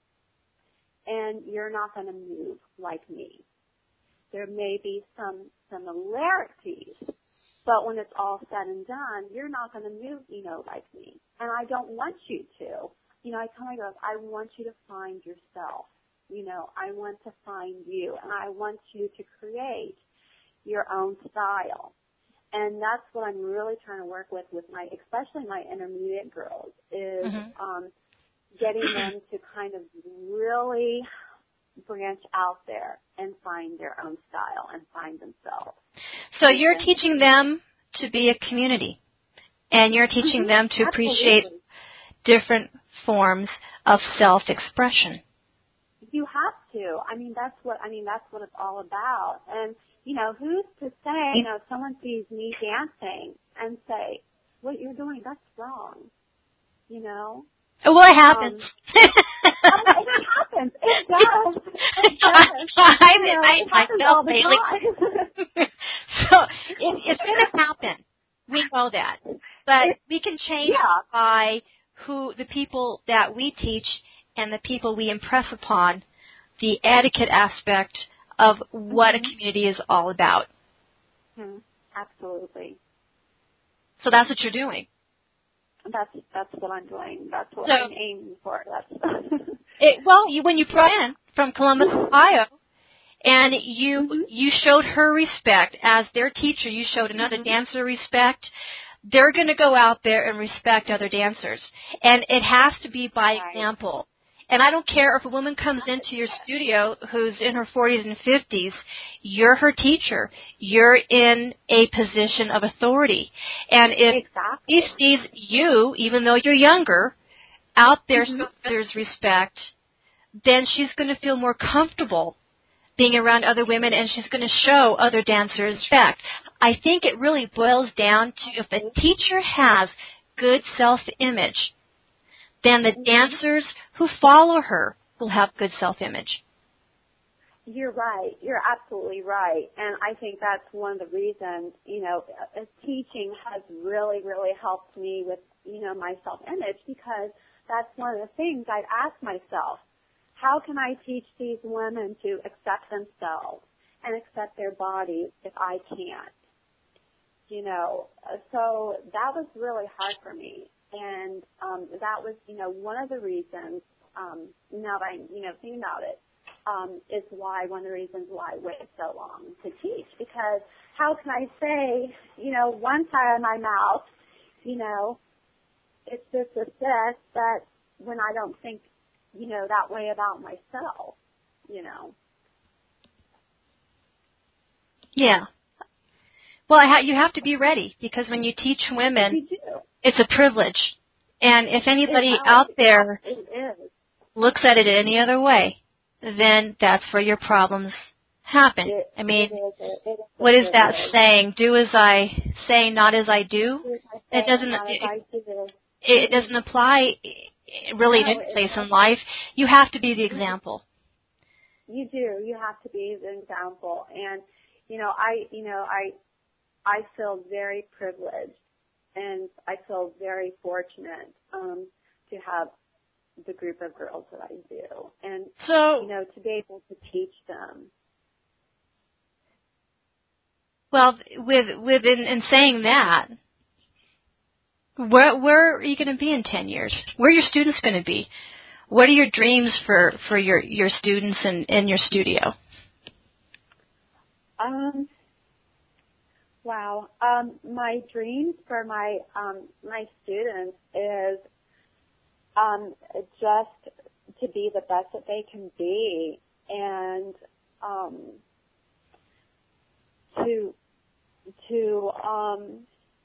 And you're not going to move like me. There may be some similarities, but when it's all said and done, you're not going to move, you know, like me. And I don't want you to. You know, I tell my girls, I want you to find yourself. You know, I want to find you, and I want you to create your own style. And that's what I'm really trying to work with, with my, especially my intermediate girls, is mm-hmm. um, getting them to kind of really branch out there and find their own style and find themselves. So you're teaching them to be a community, and you're teaching mm-hmm. them to Absolutely. appreciate different forms of self-expression. You have to. I mean, that's what, I mean, that's what it's all about. And, you know, who's to say, you know, if someone sees me dancing and say, what you're doing, that's wrong, you know? Well, it happens. Um, oh, it happens. It does. It does. I, you know, I, it happens I all the time. So it, it's going to happen. We know that. But it, we can change yeah. by who the people that we teach and the people we impress upon the etiquette aspect of what mm-hmm. a community is all about. Mm-hmm. Absolutely. So that's what you're doing. That's that's what I'm doing. That's what so, I'm aiming for. That's it, well, you, when you brought in from Columbus, Ohio, and you mm-hmm. you showed her respect as their teacher, you showed another mm-hmm. dancer respect. They're going to go out there and respect other dancers, and it has to be by right. example. And I don't care if a woman comes into your studio who's in her forties and fifties, you're her teacher. You're in a position of authority. And if exactly. she sees you, even though you're younger, out there mm-hmm. so there's respect, then she's going to feel more comfortable being around other women, and she's going to show other dancers respect. I think it really boils down to if the teacher has good self-image, then the dancers who follow her will have good self-image. You're right. You're absolutely right. And I think that's one of the reasons, you know, teaching has really, really helped me with, you know, my self-image, because that's one of the things I've asked myself. How can I teach these women to accept themselves and accept their bodies if I can't? You know, so that was really hard for me. And um, that was, you know, one of the reasons, um, now that I'm, you know, thinking about it, um, is why, one of the reasons why I waited so long to teach. Because how can I say, you know, one side of my mouth, you know, it's just a this, but when I don't think, you know, that way about myself, you know. Yeah. Well, I ha- you have to be ready, because when you teach women, you do. It's a privilege. And if anybody out there looks at it any other way, then that's where your problems happen. It, I mean, it is, it is, what is it that is. saying? Do as I say, not as I do? It doesn't. It, it, it doesn't apply really no, in any place in life. You have to be the example. You do. You have to be the example. And you know, I, you know, I, I feel very privileged. And I feel very fortunate um, to have the group of girls that I do, and so, you know, to be able to teach them. Well, with with in, in saying that, where where are you going to be in ten years? Where are your students going to be? What are your dreams for, for your, your students in, in your studio? Um. Wow. Um, my dreams for my um, my students is um, just to be the best that they can be, and um, to to um,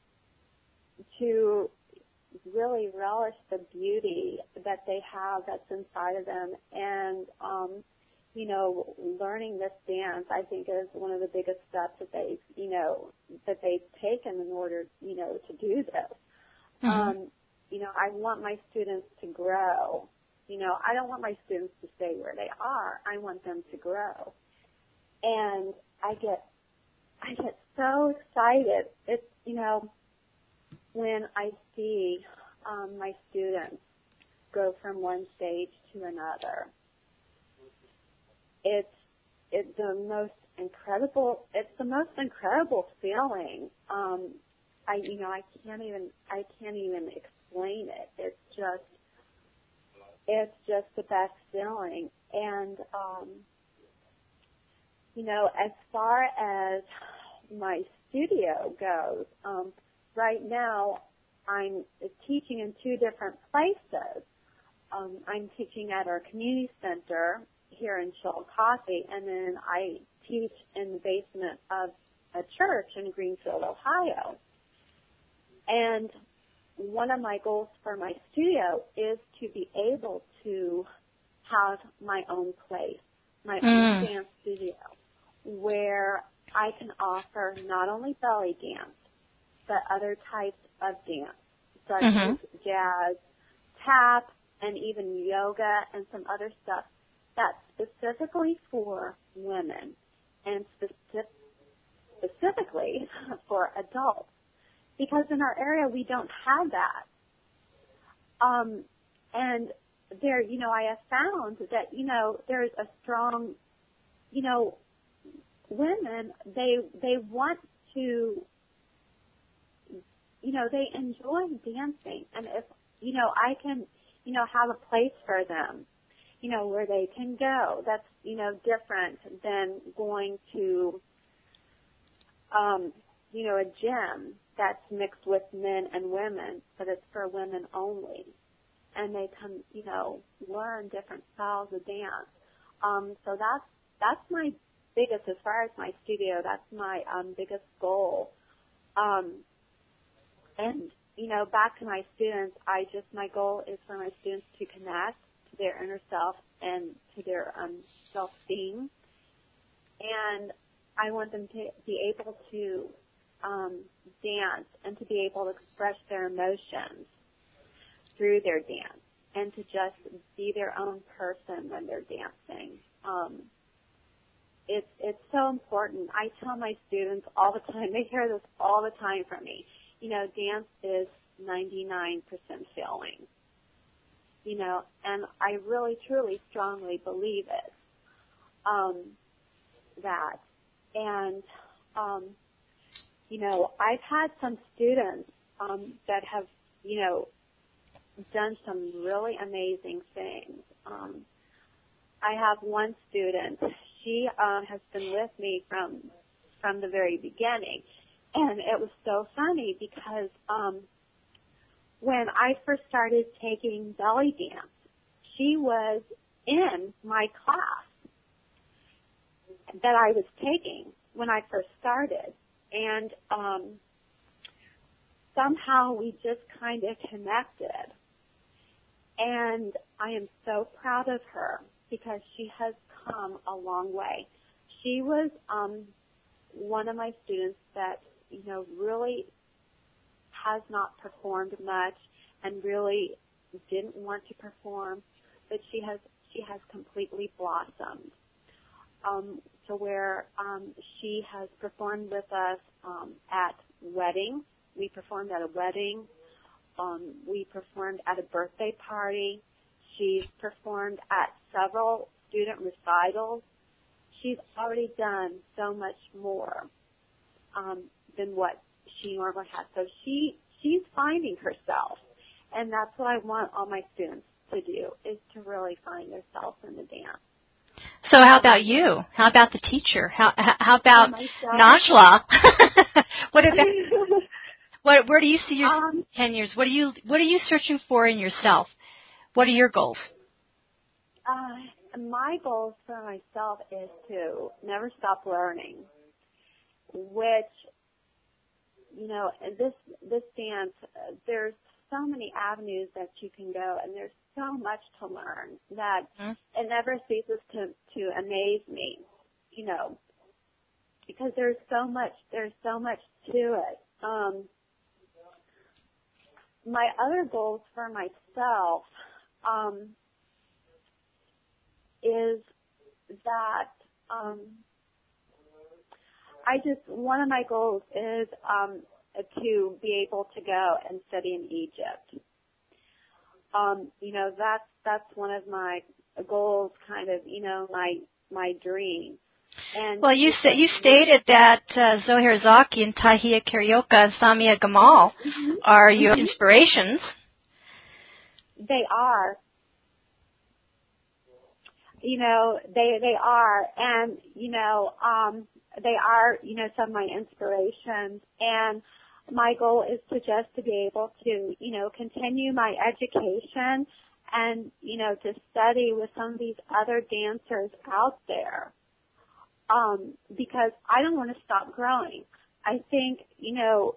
to really relish the beauty that they have that's inside of them, and um, you know, learning this dance, I think, is one of the biggest steps that they, you know, that they've taken in order, you know, to do this. Mm-hmm. Um, you know, I want my students to grow. You know, I don't want my students to stay where they are. I want them to grow. And I get, I get so excited. It's, you know, when I see um, my students go from one stage to another. It's it's the most incredible. It's the most incredible feeling. Um, I you know I can't even I can't even explain it. It's just it's just the best feeling. And um, you know, as far as my studio goes, um, right now I'm teaching in two different places. Um, I'm teaching at our community center here in Chillicothe, and then I teach in the basement of a church in Greenfield, Ohio. And one of my goals for my studio is to be able to have my own place, my mm. own dance studio, where I can offer not only belly dance, but other types of dance, such mm-hmm. as jazz, tap, and even yoga and some other stuff that's specifically for women and specific, specifically for adults. Because in our area, we don't have that. Um, and there, you know, I have found that, you know, there's a strong, you know, women, they, they want to, you know, they enjoy dancing. And if, you know, I can, you know, have a place for them, you know, where they can go. That's, you know, different than going to, um, you know, a gym that's mixed with men and women, but it's for women only. And they can, you know, learn different styles of dance. Um, so that's, that's my biggest, as far as my studio, that's my um, biggest goal. Um, and, you know, back to my students, I just, my goal is for my students to connect to their inner self and to their um, self-esteem. And I want them to be able to um, dance and to be able to express their emotions through their dance and to just be their own person when they're dancing. Um, it's, it's so important. I tell my students all the time, they hear this all the time from me, you know, dance is ninety-nine percent feeling. You know, and I really, truly, strongly believe it, um, that. And, um, you know, I've had some students um, that have, you know, done some really amazing things. Um, I have one student. She um, has been with me from from the very beginning, and it was so funny because um, when I first started taking belly dance, she was in my class that I was taking when I first started. And um, somehow we just kind of connected. And I am so proud of her because she has come a long way. She was um, one of my students that, you know, really has not performed much and really didn't want to perform, but she has she has completely blossomed um, to where um, she has performed with us um, at weddings. We performed at a wedding. Um, we performed at a birthday party. She's performed at several student recitals. She's already done so much more um, than what she normally has. So she she's finding herself, and that's what I want all my students to do, is to really find themselves in the dance. So how about you? How about the teacher? How how about Myself. Najla? What about what? Where do you see your Um, ten years? What are you What are you searching for in yourself? What are your goals? uh, my goal for myself is to never stop learning, which, you know, this this dance, uh, there's so many avenues that you can go, and there's so much to learn that Mm-hmm. it never ceases to to amaze me, you know, because there's so much there's so much to it. Um, my other goals for myself um, is that um, I just one of my goals is um, to be able to go and study in Egypt. Um, you know, that's that's one of my goals, kind of, you know, my my dream. And Well, you said you stated that uh, Zohar Zaki and Tahia Karioka and Samia Gamal mm-hmm. are your mm-hmm. inspirations. They are. You know, they they are, and you know, um, they are, you know, some of my inspirations. And my goal is to just to be able to, you know, continue my education and, you know, to study with some of these other dancers out there. Um, because I don't want to stop growing. I think, you know,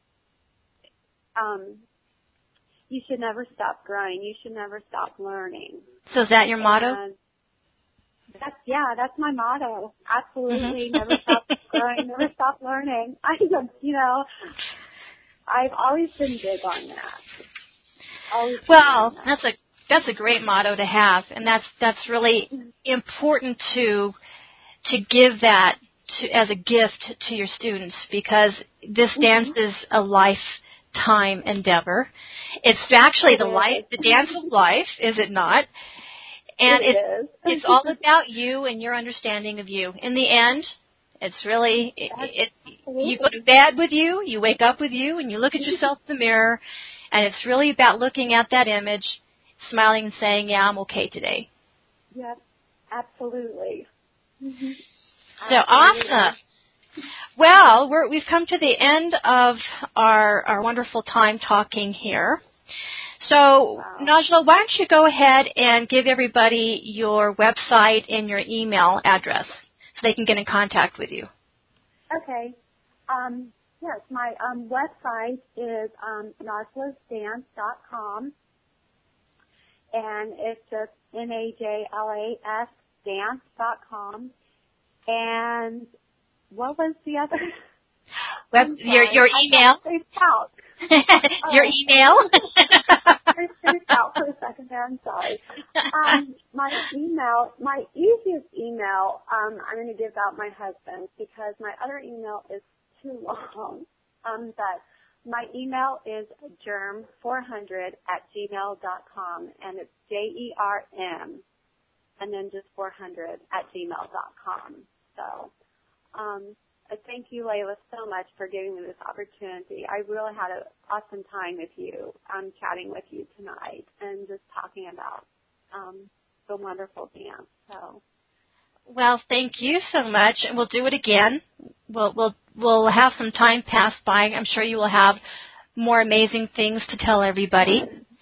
um, you should never stop growing. You should never stop learning. So is that your motto? And that's, yeah, that's my motto. Absolutely. Mm-hmm. Never stop growing, never stop learning. I, you know, I've always been big on that. Always been Well, big on that. that's a that's a great motto to have, and that's that's really important to to give that to, as a gift to your students, because this Mm-hmm. dance is a lifetime endeavor. It's actually It the is. life, the dance of life, is it not? And It it's is. it's all about you and your understanding of you. In the end, it's really it, it, you go to bed with you, you wake up with you, and you look at yourself in the mirror, and it's really about looking at that image, smiling and saying, "Yeah, I'm okay today." Yep, absolutely. Mm-hmm. So awesome. Well, we're, we've come to the end of our our wonderful time talking here. So, Wow. Najla, why don't you go ahead and give everybody your website and your email address so they can get in contact with you. Okay. Um, yes, my um, website is um, najlas dance dot com, and it's just N A J L A S dance dot com. And what was the other? Web, your your email. Out. Your email. I spaced out for a second there. I'm sorry. Um, my email, my easiest email, um, I'm going to give out my husband's because my other email is too long. Um, but my email is germ four hundred at gmail dot com, and it's J E R M, and then just four hundred at gmail dot com. So, um, I thank you, Layla, so much for giving me this opportunity. I really had an awesome time with you, um, chatting with you tonight, and just talking about um, the wonderful dance. So, well, thank you so much, and we'll do it again. We'll we'll we'll have some time pass by. I'm sure you will have more amazing things to tell everybody.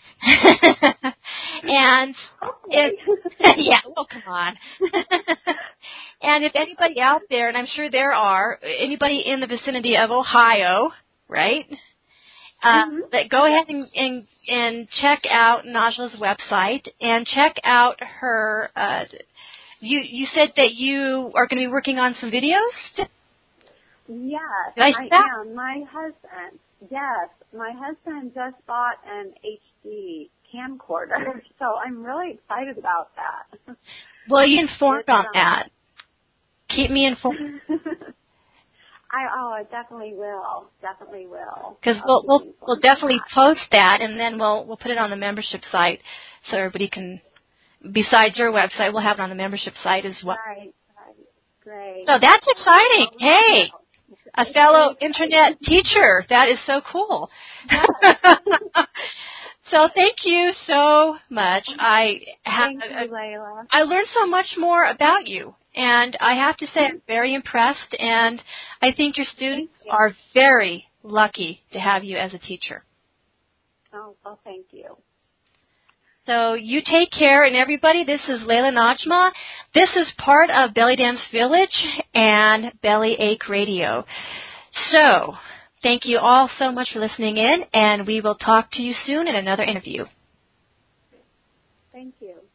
And if, yeah, oh come on. And if anybody out there, and I'm sure there are, anybody in the vicinity of Ohio, right? Uh, mm-hmm. that go ahead and, and and check out Najla's website and check out her. Uh, you you said that you are going to be working on some videos. Yes, I, I am. My husband, yes, my husband just bought an H D camcorder, so I'm really excited about that. Well, you informed It's, on um, that. Keep me informed. I oh, I definitely will. Definitely will. Because we'll we'll we'll definitely post that, and then we'll we'll put it on the membership site so everybody can. Besides your website, we'll have it on the membership site as well. Right, right, great. So that's exciting. Hey, a fellow internet teacher. That is so cool. Yes. So thank you so much. I have, Thank you, Layla. I learned so much more about you, and I have to say I'm very impressed, and I think your students you. are very lucky to have you as a teacher. Oh, well, thank you. So you take care, and everybody, this is Layla Najma. This is part of Belly Dance Village and Belly Ache Radio. So thank you all so much for listening in, and we will talk to you soon in another interview. Thank you.